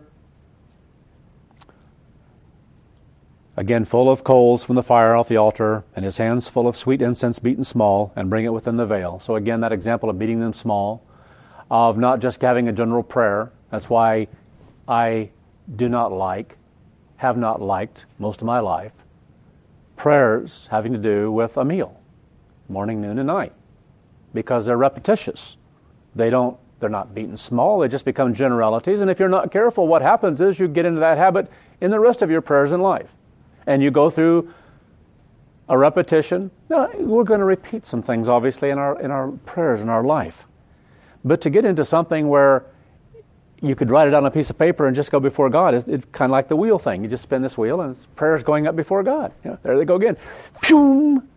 again full of coals from the fire off the altar, and his hands full of sweet incense beaten small, and bring it within the veil. So again, that example of beating them small, of not just having a general prayer. That's why I do not like, have not liked most of my life, prayers having to do with a meal, morning, noon, and night, because they're repetitious. They don't, they're not beaten small, they just become generalities, and if you're not careful, what happens is you get into that habit in the rest of your prayers in life. And you go through a repetition. Now, we're going to repeat some things, obviously, in our in our prayers in our life. But to get into something where you could write it on a piece of paper and just go before God, it's, it's kind of like the wheel thing. You just spin this wheel and it's prayers going up before God. You know, there they go again. Phew!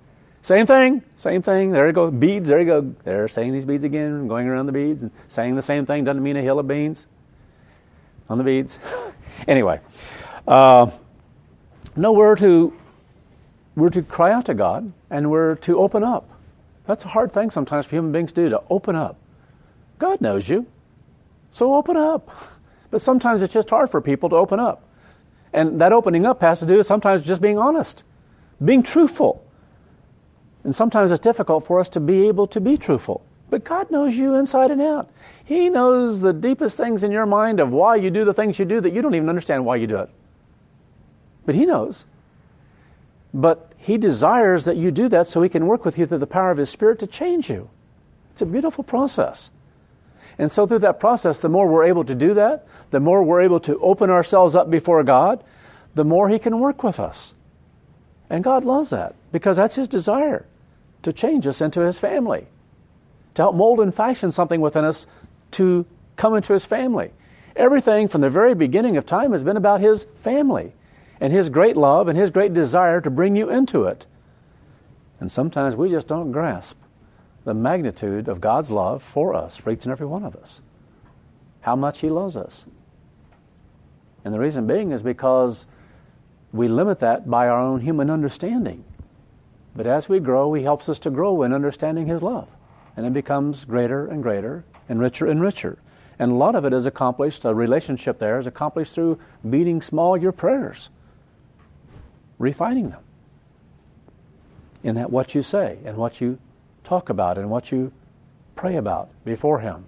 Same thing, same thing. There you go, beads, there you go. They're saying these beads again, going around the beads and saying the same thing. Doesn't mean a hill of beans on the beads. Anyway, uh, no, we're to, we're to cry out to God, and we're to open up. That's a hard thing sometimes for human beings to do, to open up. God knows you, so open up. But sometimes it's just hard for people to open up. And that opening up has to do with sometimes just being honest, being truthful. And sometimes it's difficult for us to be able to be truthful. But God knows you inside and out. He knows the deepest things in your mind of why you do the things you do that you don't even understand why you do it. But He knows. But He desires that you do that so He can work with you through the power of His Spirit to change you. It's a beautiful process. And so through that process, the more we're able to do that, the more we're able to open ourselves up before God, the more He can work with us. And God loves that because that's His desire, to change us into His family, to help mold and fashion something within us to come into His family. Everything from the very beginning of time has been about His family and His great love and His great desire to bring you into it. And sometimes we just don't grasp the magnitude of God's love for us, for each and every one of us. How much He loves us. And the reason being is because we limit that by our own human understanding. But as we grow, He helps us to grow in understanding His love. And it becomes greater and greater and richer and richer. And a lot of it is accomplished, a relationship there is accomplished through beating small your prayers, refining them in that what you say and what you talk about and what you pray about before Him.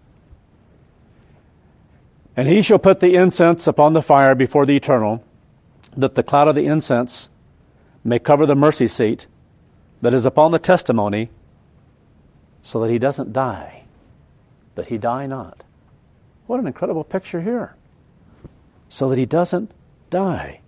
And He shall put the incense upon the fire before the Eternal, that the cloud of the incense may cover the mercy seat that is upon the testimony, so that he doesn't die, that he die not. What an incredible picture here. So that he doesn't die.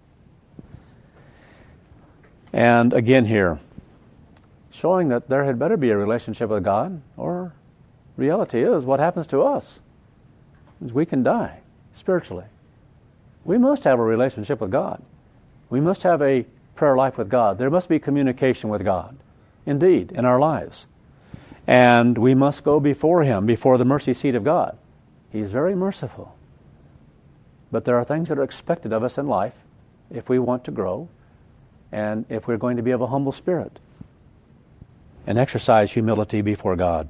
And again here, showing that there had better be a relationship with God, or reality is what happens to us is we can die spiritually. We must have a relationship with God. We must have a prayer life with God. There must be communication with God, indeed, in our lives. And we must go before Him, before the mercy seat of God. He's very merciful. But there are things that are expected of us in life if we want to grow and if we're going to be of a humble spirit and exercise humility before God.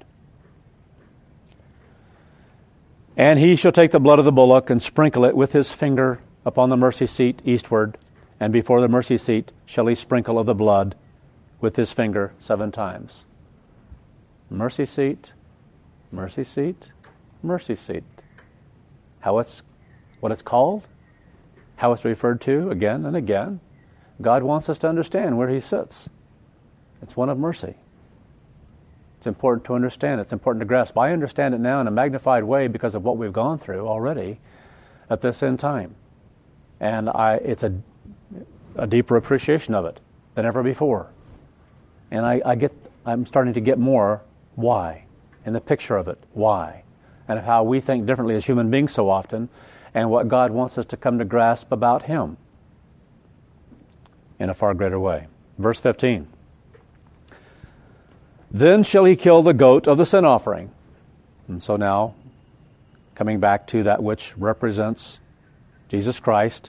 And he shall take the blood of the bullock and sprinkle it with his finger upon the mercy seat eastward, and before the mercy seat shall he sprinkle of the blood with his finger seven times. Mercy seat, mercy seat, mercy seat. How it's, what it's called, how it's referred to again and again. God wants us to understand where He sits. It's one of mercy. It's important to understand. It's important to grasp. I understand it now in a magnified way because of what we've gone through already at this end time. And I, it's a, a deeper appreciation of it than ever before. And I, I get, I'm starting to get more why, in the picture of it, why, and of how we think differently as human beings so often, and what God wants us to come to grasp about Him in a far greater way. Verse fifteen. Then shall he kill the goat of the sin offering. And so now, coming back to that which represents Jesus Christ.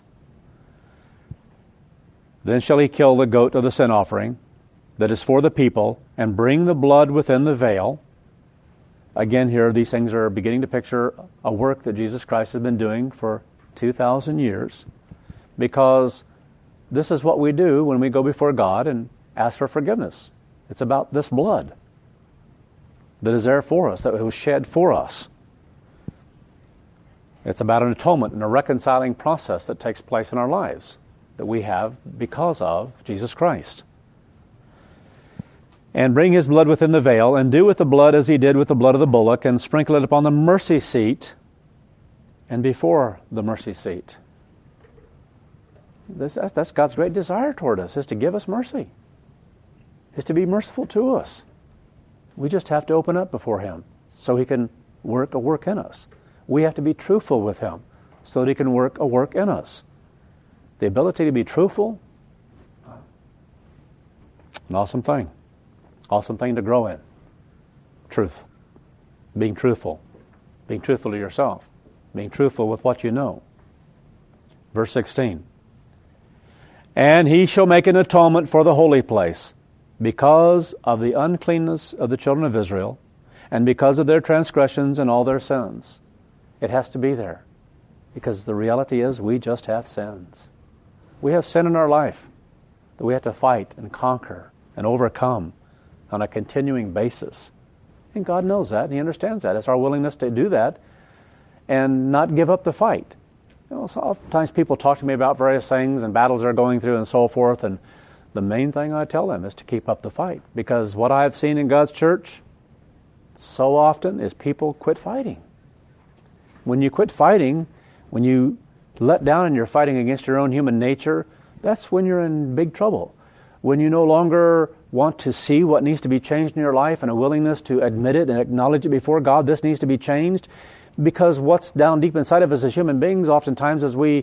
Then shall he kill the goat of the sin offering that is for the people, and bring the blood within the veil. Again here, these things are beginning to picture a work that Jesus Christ has been doing for two thousand years, because this is what we do when we go before God and ask for forgiveness. It's about this blood that is there for us, that was shed for us. It's about an atonement and a reconciling process that takes place in our lives that we have because of Jesus Christ. And bring his blood within the veil, and do with the blood as he did with the blood of the bullock, and sprinkle it upon the mercy seat and before the mercy seat. This, that's, that's God's great desire toward us, is to give us mercy, is to be merciful to us. We just have to open up before him so he can work a work in us. We have to be truthful with him so that he can work a work in us. The ability to be truthful, An awesome thing. Awesome thing to grow in. Truth. Being truthful. Being truthful to yourself. Being truthful with what you know. Verse sixteen. And he shall make an atonement for the holy place, because of the uncleanness of the children of Israel, and because of their transgressions and all their sins. It has to be there, because the reality is we just have sins. We have sin in our life that we have to fight and conquer and overcome on a continuing basis. And God knows that, and He understands that. It's our willingness to do that and not give up the fight. You know, so oftentimes people talk to me about various things and battles they're going through and so forth, and the main thing I tell them is to keep up the fight. Because what I've seen in God's church so often is people quit fighting. When you quit fighting, when you let down and you're fighting against your own human nature, that's when you're in big trouble. When you no longer want to see what needs to be changed in your life and a willingness to admit it and acknowledge it before God, this needs to be changed. Because what's down deep inside of us as human beings oftentimes is we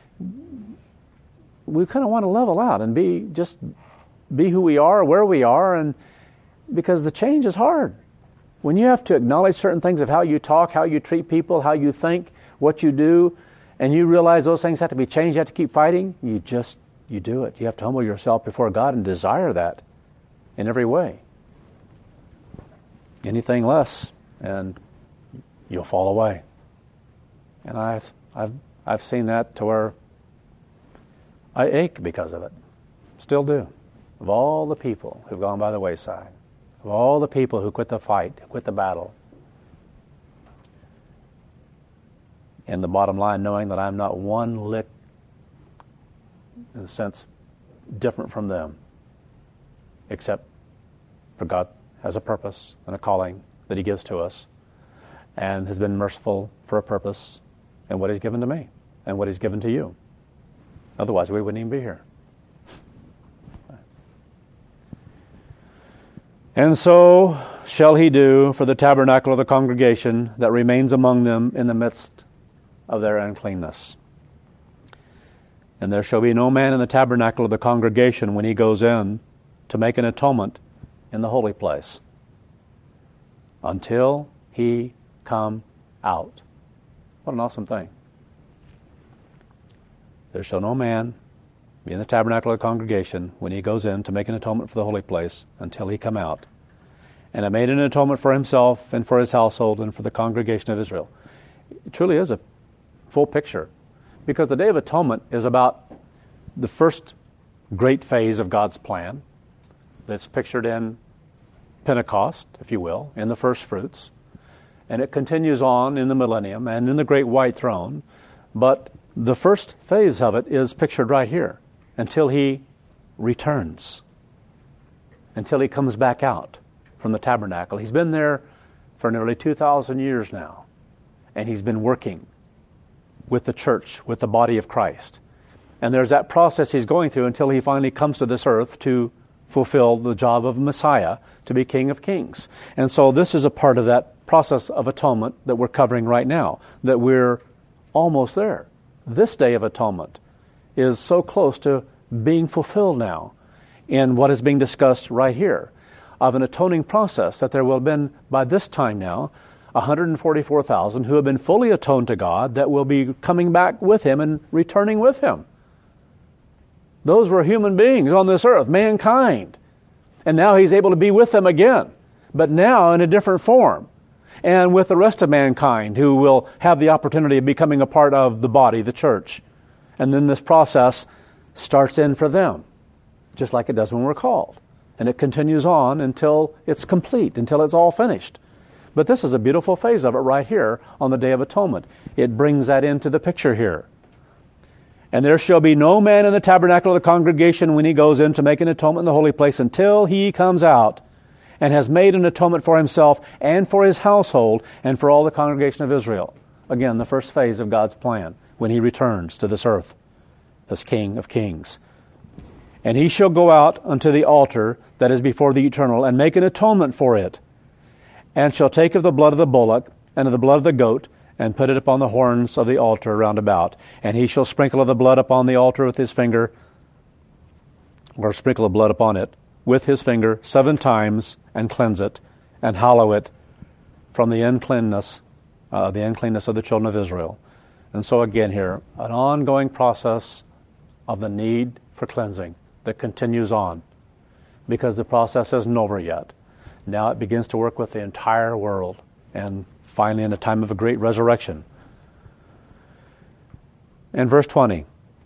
we kind of want to level out and be just be who we are, where we are, and because the change is hard. When you have to acknowledge certain things of how you talk, how you treat people, how you think, what you do, and you realize those things have to be changed, you have to keep fighting, you just, you do it. You have to humble yourself before God and desire that in every way. Anything less, and you'll fall away. And I've I've I've seen that to where I ache because of it. Still do. Of all the people who've gone by the wayside, of all the people who quit the fight, quit the battle. And the bottom line, knowing that I'm not one lick, in a sense, different from them, except for God has a purpose and a calling that He gives to us, and has been merciful for a purpose in what He's given to me and what He's given to you. Otherwise, we wouldn't even be here. And so shall He do for the tabernacle of the congregation that remains among them in the midst of their uncleanness. And there shall be no man in the tabernacle of the congregation when he goes in to make an atonement in the holy place, until he come out. What an awesome thing. There shall no man be in the tabernacle of the congregation when he goes in to make an atonement for the holy place until he come out. And have made an atonement for himself and for his household and for the congregation of Israel. It truly is a full picture, because the Day of Atonement is about the first great phase of God's plan that's pictured in Pentecost, if you will, in the first fruits. And it continues on in the millennium and in the great white throne. But the first phase of it is pictured right here, until He returns, until He comes back out from the tabernacle. He's been there for nearly two thousand years now, and He's been working with the church, with the body of Christ. And there's that process He's going through until He finally comes to this earth to fulfill the job of Messiah, to be King of Kings. And so this is a part of that process of atonement that we're covering right now, that we're almost there. This Day of Atonement is so close to being fulfilled now in what is being discussed right here, of an atoning process that there will have been, by this time now, one hundred forty-four thousand who have been fully atoned to God, that will be coming back with Him and returning with Him. Those were human beings on this earth, mankind. And now He's able to be with them again, but now in a different form. And with the rest of mankind who will have the opportunity of becoming a part of the body, the church. And then this process starts in for them, just like it does when we're called. And it continues on until it's complete, until it's all finished. But this is a beautiful phase of it right here on the Day of Atonement. It brings that into the picture here. And there shall be no man in the tabernacle of the congregation when he goes in to make an atonement in the holy place until he comes out and has made an atonement for himself and for his household and for all the congregation of Israel. Again, the first phase of God's plan when He returns to this earth as King of Kings. And he shall go out unto the altar that is before the Eternal and make an atonement for it, and shall take of the blood of the bullock and of the blood of the goat and put it upon the horns of the altar round about. And he shall sprinkle of the blood upon the altar with his finger, or sprinkle of blood upon it with his finger seven times and cleanse it and hallow it from the uncleanness, uh, the uncleanness of the children of Israel. And so again here, an ongoing process of the need for cleansing that continues on, because the process isn't over yet. Now it begins to work with the entire world, and finally in a time of a great resurrection. In verse twenty,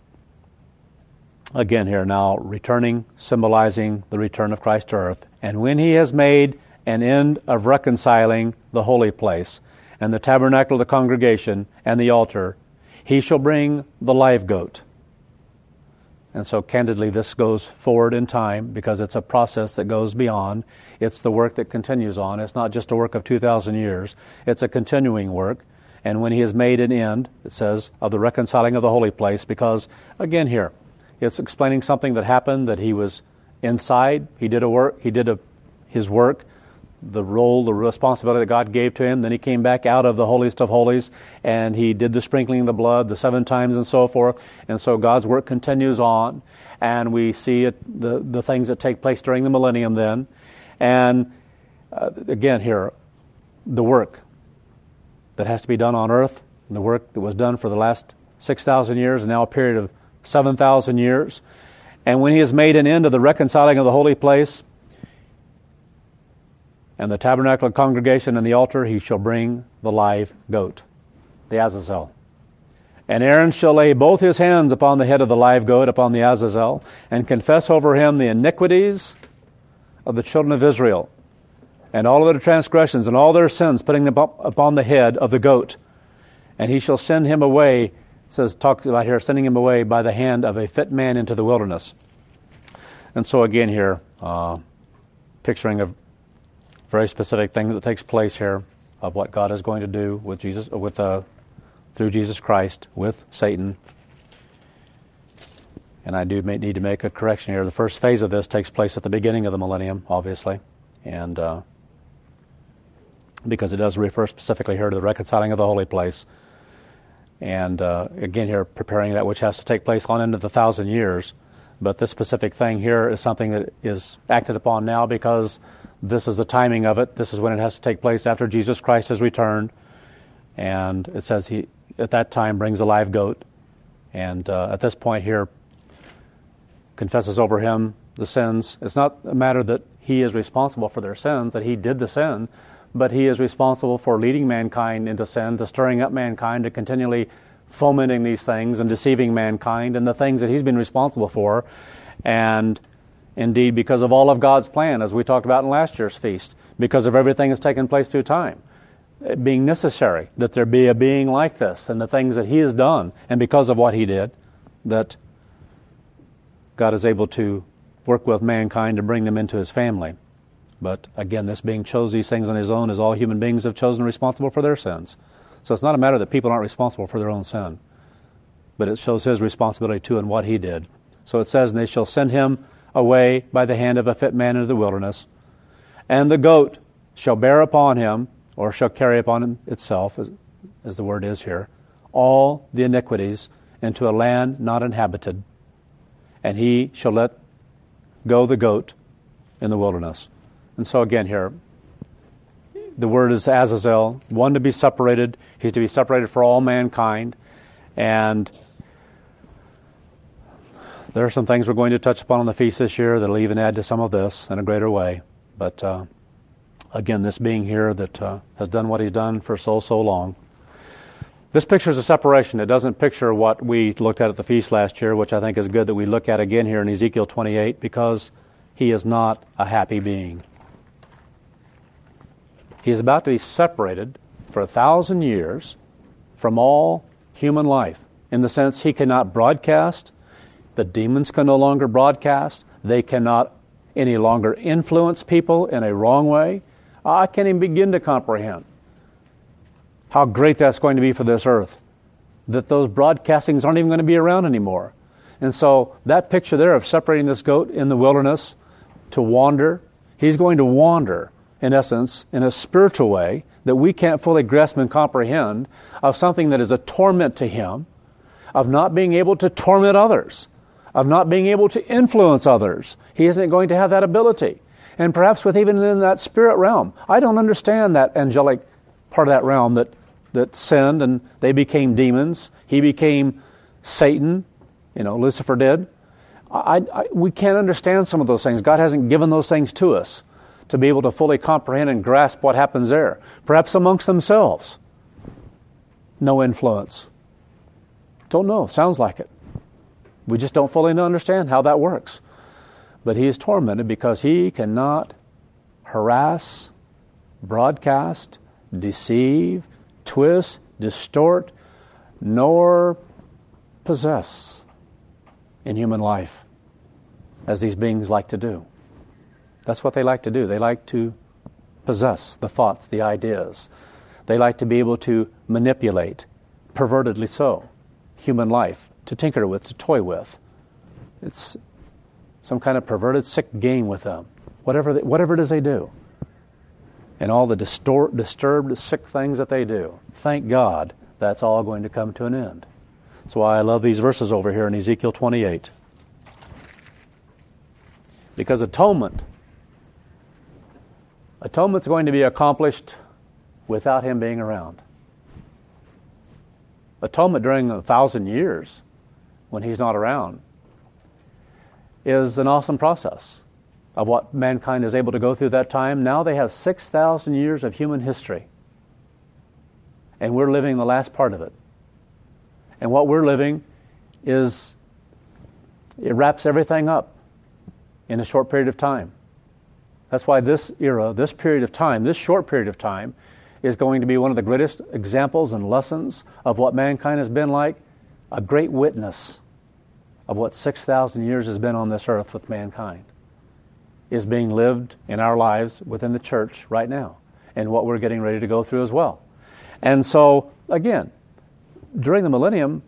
again here now, returning, symbolizing the return of Christ to earth. And when he has made an end of reconciling the holy place, and the tabernacle of the congregation, and the altar, he shall bring the live goat. And so candidly, this goes forward in time because it's a process that goes beyond. It's the work that continues on. It's not just a work of two thousand years. It's a continuing work. And when he has made an end, it says, of the reconciling of the holy place, because, again here, it's explaining something that happened, that he was inside. He did a work. He did a, his work, the role, the responsibility that God gave to him. Then he came back out of the holiest of holies, and he did the sprinkling of the blood, the seven times and so forth. And so God's work continues on, and we see it, the, the things that take place during the millennium then. And uh, again here, the work that has to be done on earth, the work that was done for the last six thousand years, and now a period of seven thousand years. And when he has made an end of the reconciling of the holy place, and the tabernacle of congregation and the altar, he shall bring the live goat, the Azazel. And Aaron shall lay both his hands upon the head of the live goat, upon the Azazel, and confess over him the iniquities of the children of Israel, and all of their transgressions and all their sins, putting them up upon the head of the goat. And he shall send him away, it says, talks about here, sending him away by the hand of a fit man into the wilderness. And so again here, uh, picturing a very specific thing that takes place here of what God is going to do with Jesus, with uh, through Jesus Christ, with Satan. And I do need to make a correction here. The first phase of this takes place at the beginning of the millennium, obviously, and uh, because it does refer specifically here to the reconciling of the holy place. And uh, again here, preparing that which has to take place on into the thousand years. But this specific thing here is something that is acted upon now because this is the timing of it. This is when it has to take place after Jesus Christ has returned. And it says he, at that time, brings a live goat. And uh, at this point here, confesses over him the sins. It's not a matter that he is responsible for their sins, that he did the sin, but he is responsible for leading mankind into sin, to stirring up mankind, to continually fomenting these things and deceiving mankind and the things that he's been responsible for. And indeed, because of all of God's plan, as we talked about in last year's feast, because of everything that's taken place through time, it being necessary that there be a being like this and the things that he has done, and because of what he did, that God is able to work with mankind to bring them into his family. But again, this being chose these things on his own, as all human beings have chosen, responsible for their sins. So it's not a matter that people aren't responsible for their own sin, but it shows his responsibility too in what he did. So it says, and they shall send him away by the hand of a fit man into the wilderness, and the goat shall bear upon him, or shall carry upon him itself, as, as the word is here, all the iniquities into a land not inhabited, and he shall let go the goat in the wilderness. And so again here, the word is Azazel, one to be separated. He's to be separated for all mankind. And there are some things we're going to touch upon on the feast this year that will even add to some of this in a greater way. But uh, again, this being here that uh, has done what he's done for so, so long. This picture is a separation. It doesn't picture what we looked at at the feast last year, which I think is good that we look at again here in Ezekiel twenty-eight, because he is not a happy being. He is about to be separated for a thousand years from all human life, in the sense he cannot broadcast. The demons can no longer broadcast. They cannot any longer influence people in a wrong way. I can't even begin to comprehend how great that's going to be for this earth, that those broadcastings aren't even going to be around anymore. And so that picture there of separating this goat in the wilderness to wander, he's going to wander, in essence, in a spiritual way that we can't fully grasp and comprehend, of something that is a torment to him, of not being able to torment others, of not being able to influence others. He isn't going to have that ability. And perhaps with even in that spirit realm. I don't understand that angelic part of that realm that, that sinned and they became demons. He became Satan, you know, Lucifer did. I, I, we can't understand some of those things. God hasn't given those things to us to be able to fully comprehend and grasp what happens there. Perhaps amongst themselves. No influence. Don't know. Sounds like it. We just don't fully understand how that works. But he is tormented because he cannot harass, broadcast, deceive, twist, distort, nor possess in human life as these beings like to do. That's what they like to do. They like to possess the thoughts, the ideas. They like to be able to manipulate, pervertedly so, human life, to tinker with, to toy with. It's some kind of perverted, sick game with them, whatever they, whatever it is they do. And all the distort, disturbed, sick things that they do. Thank God that's all going to come to an end. That's why I love these verses over here in Ezekiel twenty-eight. Because atonement, atonement's going to be accomplished without him being around. Atonement during a thousand years, when he's not around, is an awesome process of what mankind is able to go through that time. Now they have six thousand years of human history. And we're living the last part of it. And what we're living is, it wraps everything up in a short period of time. That's why this era, this period of time, this short period of time, is going to be one of the greatest examples and lessons of what mankind has been like, a great witness of what six thousand years has been on this earth with mankind, is being lived in our lives within the church right now, and what we're getting ready to go through as well. And so, again, during the millennium,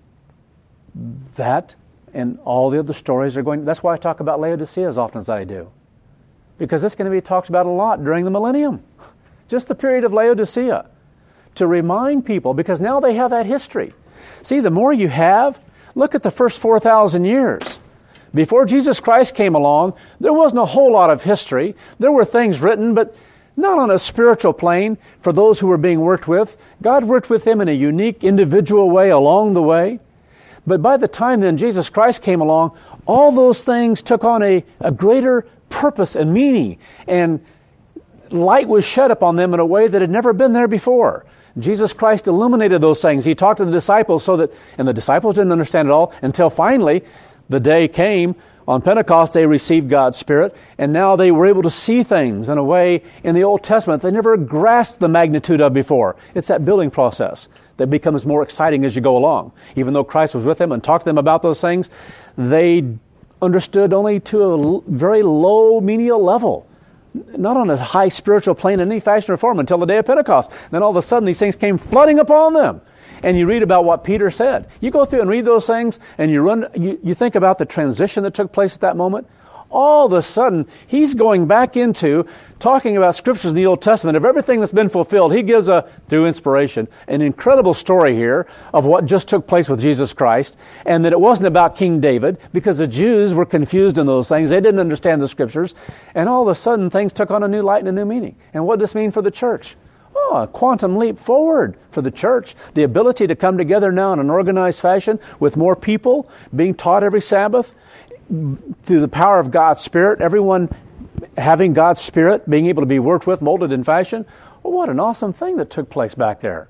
that and all the other stories are going, that's why I talk about Laodicea as often as I do. Because it's going to be talked about a lot during the millennium. Just the period of Laodicea. To remind people, because now they have that history. See, the more you have, look at the first four thousand years. Before Jesus Christ came along, there wasn't a whole lot of history. There were things written, but not on a spiritual plane for those who were being worked with. God worked with them in a unique, individual way along the way. But by the time then Jesus Christ came along, all those things took on a, a greater purpose and meaning. And light was shed upon them in a way that had never been there before. Jesus Christ illuminated those things. He talked to the disciples so that, and the disciples didn't understand it all until finally the day came. On Pentecost, they received God's Spirit, and now they were able to see things in a way in the Old Testament they never grasped the magnitude of before. It's that building process that becomes more exciting as you go along. Even though Christ was with them and talked to them about those things, they understood only to a very low, menial level. Not on a high spiritual plane in any fashion or form until the day of Pentecost. Then all of a sudden these things came flooding upon them. And you read about what Peter said. You go through and read those things, and you run. You, you think about the transition that took place at that moment. All of a sudden, he's going back into talking about scriptures in the Old Testament of everything that's been fulfilled. He gives, a through inspiration, an incredible story here of what just took place with Jesus Christ, and that it wasn't about King David, because the Jews were confused in those things. They didn't understand the scriptures. And all of a sudden, things took on a new light and a new meaning. And what does this mean for the church? Oh, a quantum leap forward for the church. The ability to come together now in an organized fashion with more people being taught every Sabbath through the power of God's Spirit, everyone having God's Spirit, being able to be worked with, molded in fashion. Well, what an awesome thing that took place back there.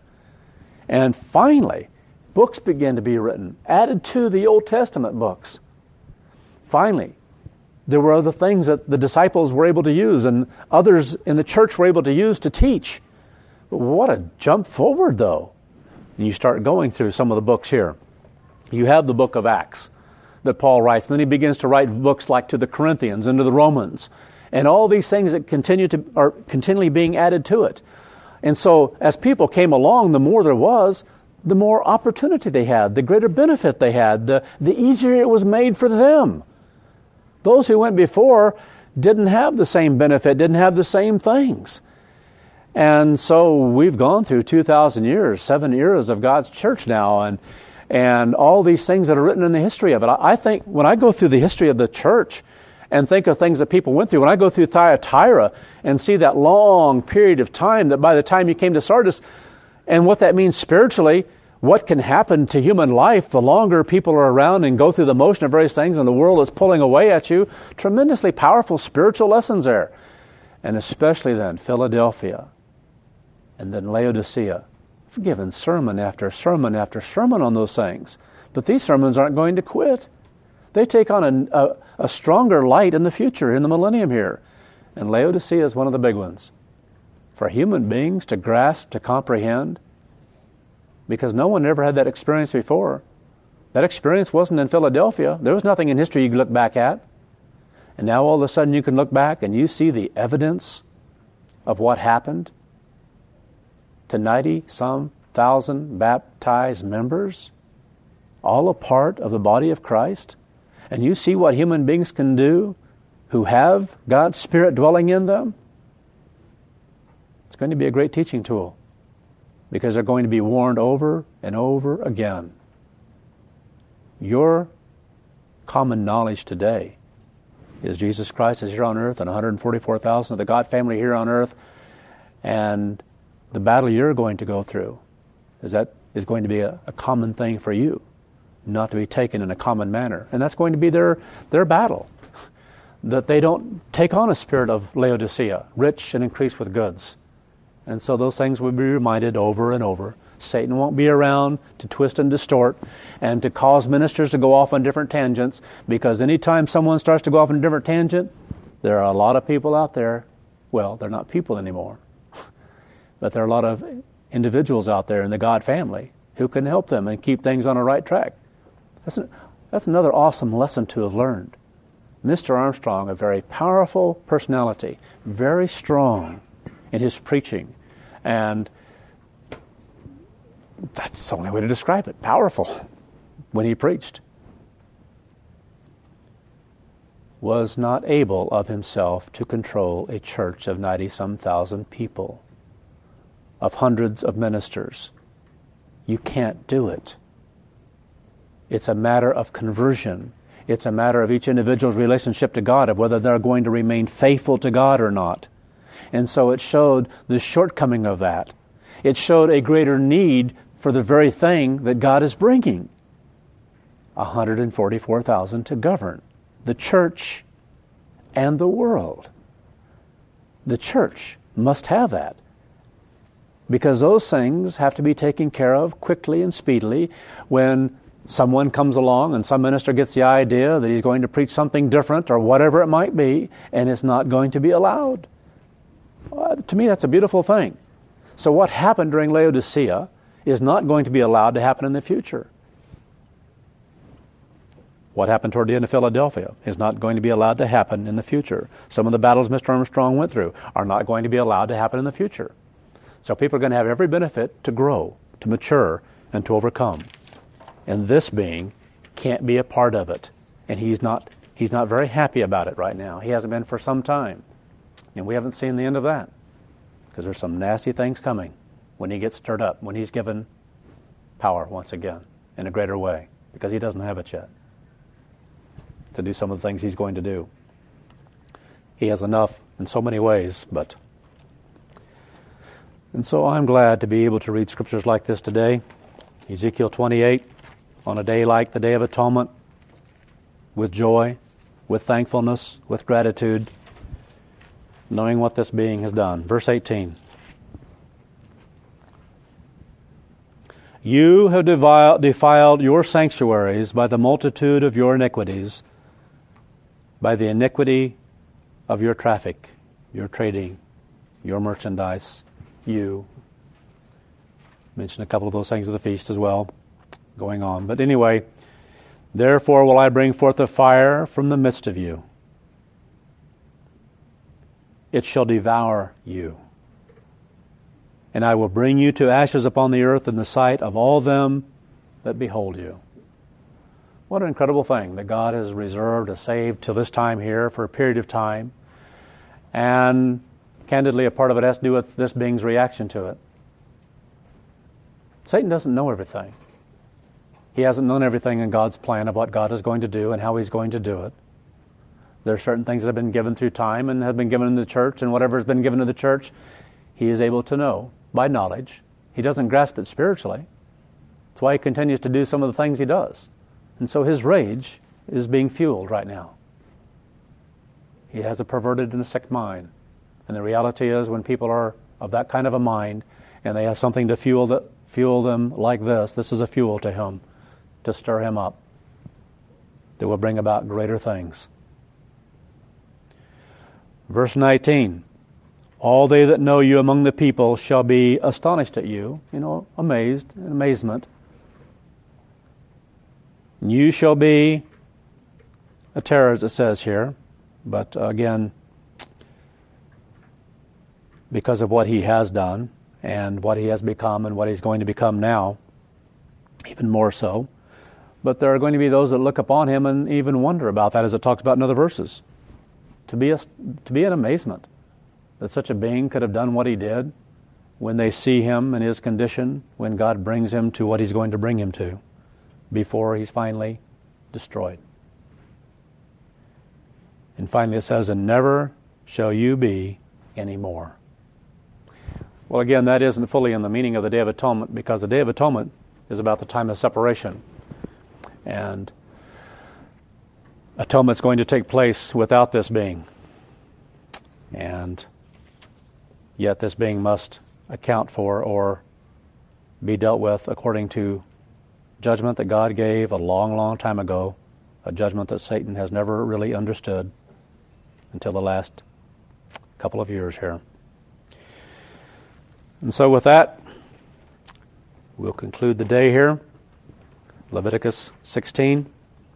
And finally, books began to be written, added to the Old Testament books. Finally, there were other things that the disciples were able to use and others in the church were able to use to teach. What a jump forward, though. And you start going through some of the books here. You have the book of Acts that Paul writes. And then he begins to write books like to the Corinthians and to the Romans. And all these things that continue to are continually being added to it. And so as people came along, the more there was, the more opportunity they had, the greater benefit they had, the, the easier it was made for them. Those who went before didn't have the same benefit, didn't have the same things. And so we've gone through two thousand years, seven eras of God's church now, and and all these things that are written in the history of it. I think when I go through the history of the church and think of things that people went through, when I go through Thyatira and see that long period of time that by the time you came to Sardis, and what that means spiritually, what can happen to human life the longer people are around and go through the motion of various things and the world is pulling away at you, tremendously powerful spiritual lessons there. And especially then, Philadelphia, and then Laodicea. I've given sermon after sermon after sermon on those things. But these sermons aren't going to quit. They take on a, a, a stronger light in the future, in the millennium here. And Laodicea is one of the big ones. For human beings to grasp, to comprehend, because no one ever had that experience before. That experience wasn't in Philadelphia. There was nothing in history you could look back at. And now all of a sudden you can look back and you see the evidence of what happened to ninety-some thousand baptized members, all a part of the body of Christ. And you see what human beings can do who have God's Spirit dwelling in them. It's going to be a great teaching tool because they're going to be warned over and over again. Your common knowledge today is Jesus Christ is here on earth and one hundred forty-four thousand of the God family here on earth, and the battle you're going to go through is that is going to be a, a common thing for you, not to be taken in a common manner. And that's going to be their, their battle, that they don't take on a spirit of Laodicea, rich and increased with goods. And so those things will be reminded over and over. Satan won't be around to twist and distort and to cause ministers to go off on different tangents, because anytime someone starts to go off on a different tangent, there are a lot of people out there, well, they're not people anymore, but there are a lot of individuals out there in the God family who can help them and keep things on a right track. That's, an, that's another awesome lesson to have learned. Mister Armstrong, a very powerful personality, very strong in his preaching, and that's the only way to describe it, powerful, when he preached, was not able of himself to control a church of ninety-some thousand people, of hundreds of ministers. You can't do it. It's a matter of conversion. It's a matter of each individual's relationship to God, of whether they're going to remain faithful to God or not. And so it showed the shortcoming of that. It showed a greater need for the very thing that God is bringing. one hundred forty-four thousand to govern the church and the world. The church must have that, because those things have to be taken care of quickly and speedily. When someone comes along and some minister gets the idea that he's going to preach something different or whatever it might be, and it's not going to be allowed. Well, to me, that's a beautiful thing. So what happened during Laodicea is not going to be allowed to happen in the future. What happened toward the end of Philadelphia is not going to be allowed to happen in the future. Some of the battles Mister Armstrong went through are not going to be allowed to happen in the future. So people are going to have every benefit to grow, to mature, and to overcome. And this being can't be a part of it. And he's not, he's not very happy about it right now. He hasn't been for some time. And we haven't seen the end of that, because there's some nasty things coming when he gets stirred up, when he's given power once again in a greater way, because he doesn't have it yet to do some of the things he's going to do. He has enough in so many ways, but... And so I'm glad to be able to read scriptures like this today. Ezekiel twenty-eight, on a day like the Day of Atonement, with joy, with thankfulness, with gratitude, knowing what this being has done. Verse eighteen. You have defiled your sanctuaries by the multitude of your iniquities, by the iniquity of your traffic, your trading, your merchandise. You mentioned a couple of those things of the feast as well, going on. But anyway, therefore will I bring forth a fire from the midst of you. It shall devour you. And I will bring you to ashes upon the earth in the sight of all them that behold you. What an incredible thing that God has reserved or saved till this time here for a period of time. And candidly, a part of it has to do with this being's reaction to it. Satan doesn't know everything. He hasn't known everything in God's plan of what God is going to do and how He's going to do it. There are certain things that have been given through time and have been given in the church, and whatever has been given to the church, he is able to know by knowledge. He doesn't grasp it spiritually. That's why he continues to do some of the things he does. And so his rage is being fueled right now. He has a perverted and a sick mind. And the reality is, when people are of that kind of a mind and they have something to fuel that, fuel them like this, this is a fuel to him, to stir him up, that will bring about greater things. Verse nineteen, all they that know you among the people shall be astonished at you, you know, amazed, in amazement. And you shall be a terror, as it says here, but uh, again, because of what he has done and what he has become and what he's going to become now, even more so. But there are going to be those that look upon him and even wonder about that, as it talks about in other verses. To be a, to be in amazement that such a being could have done what he did, when they see him in his condition, when God brings him to what he's going to bring him to, before he's finally destroyed. And finally it says, and never shall you be any more. Well, again, that isn't fully in the meaning of the Day of Atonement, because the Day of Atonement is about the time of separation. And atonement's going to take place without this being. And yet this being must account for or be dealt with according to judgment that God gave a long, long time ago, a judgment that Satan has never really understood until the last couple of years here. And so with that, we'll conclude the day here. Leviticus sixteen.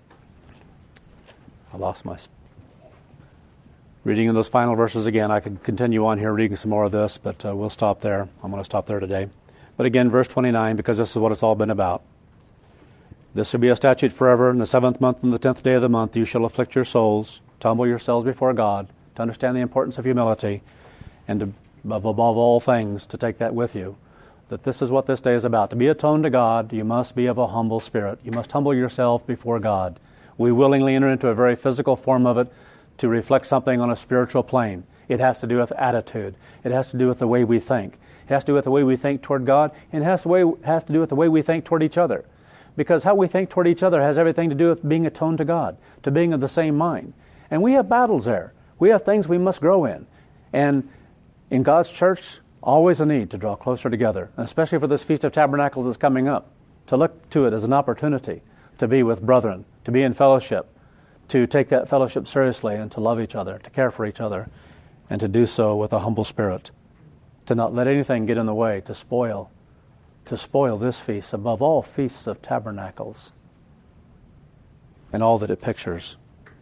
I lost my reading of those final verses again. I could continue on here reading some more of this, but uh, we'll stop there. I'm going to stop there today. But again, verse twenty-nine, because this is what it's all been about. This shall be a statute forever. In the seventh month and the tenth day of the month you shall afflict your souls, to humble yourselves before God, to understand the importance of humility, and to, above all things, to take that with you. That this is what this day is about. To be atoned to God, you must be of a humble spirit. You must humble yourself before God. We willingly enter into a very physical form of it to reflect something on a spiritual plane. It has to do with attitude. It has to do with the way we think. It has to do with the way we think toward God, and it has to, way, has to do with the way we think toward each other. Because how we think toward each other has everything to do with being atoned to God, to being of the same mind. And we have battles there. We have things we must grow in. And in God's church, always a need to draw closer together, especially for this Feast of Tabernacles that's coming up, to look to it as an opportunity to be with brethren, to be in fellowship, to take that fellowship seriously and to love each other, to care for each other, and to do so with a humble spirit, to not let anything get in the way, to spoil, to spoil this feast, above all feasts of tabernacles, and all that it pictures.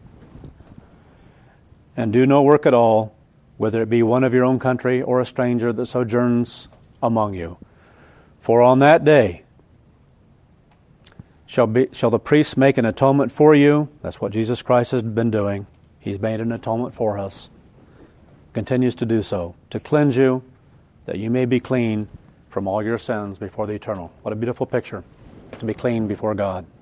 And do no work at all, whether it be one of your own country or a stranger that sojourns among you. For on that day shall be shall the priest make an atonement for you. That's what Jesus Christ has been doing. He's made an atonement for us. Continues to do so, to cleanse you, that you may be clean from all your sins before the eternal. What a beautiful picture, to be clean before God.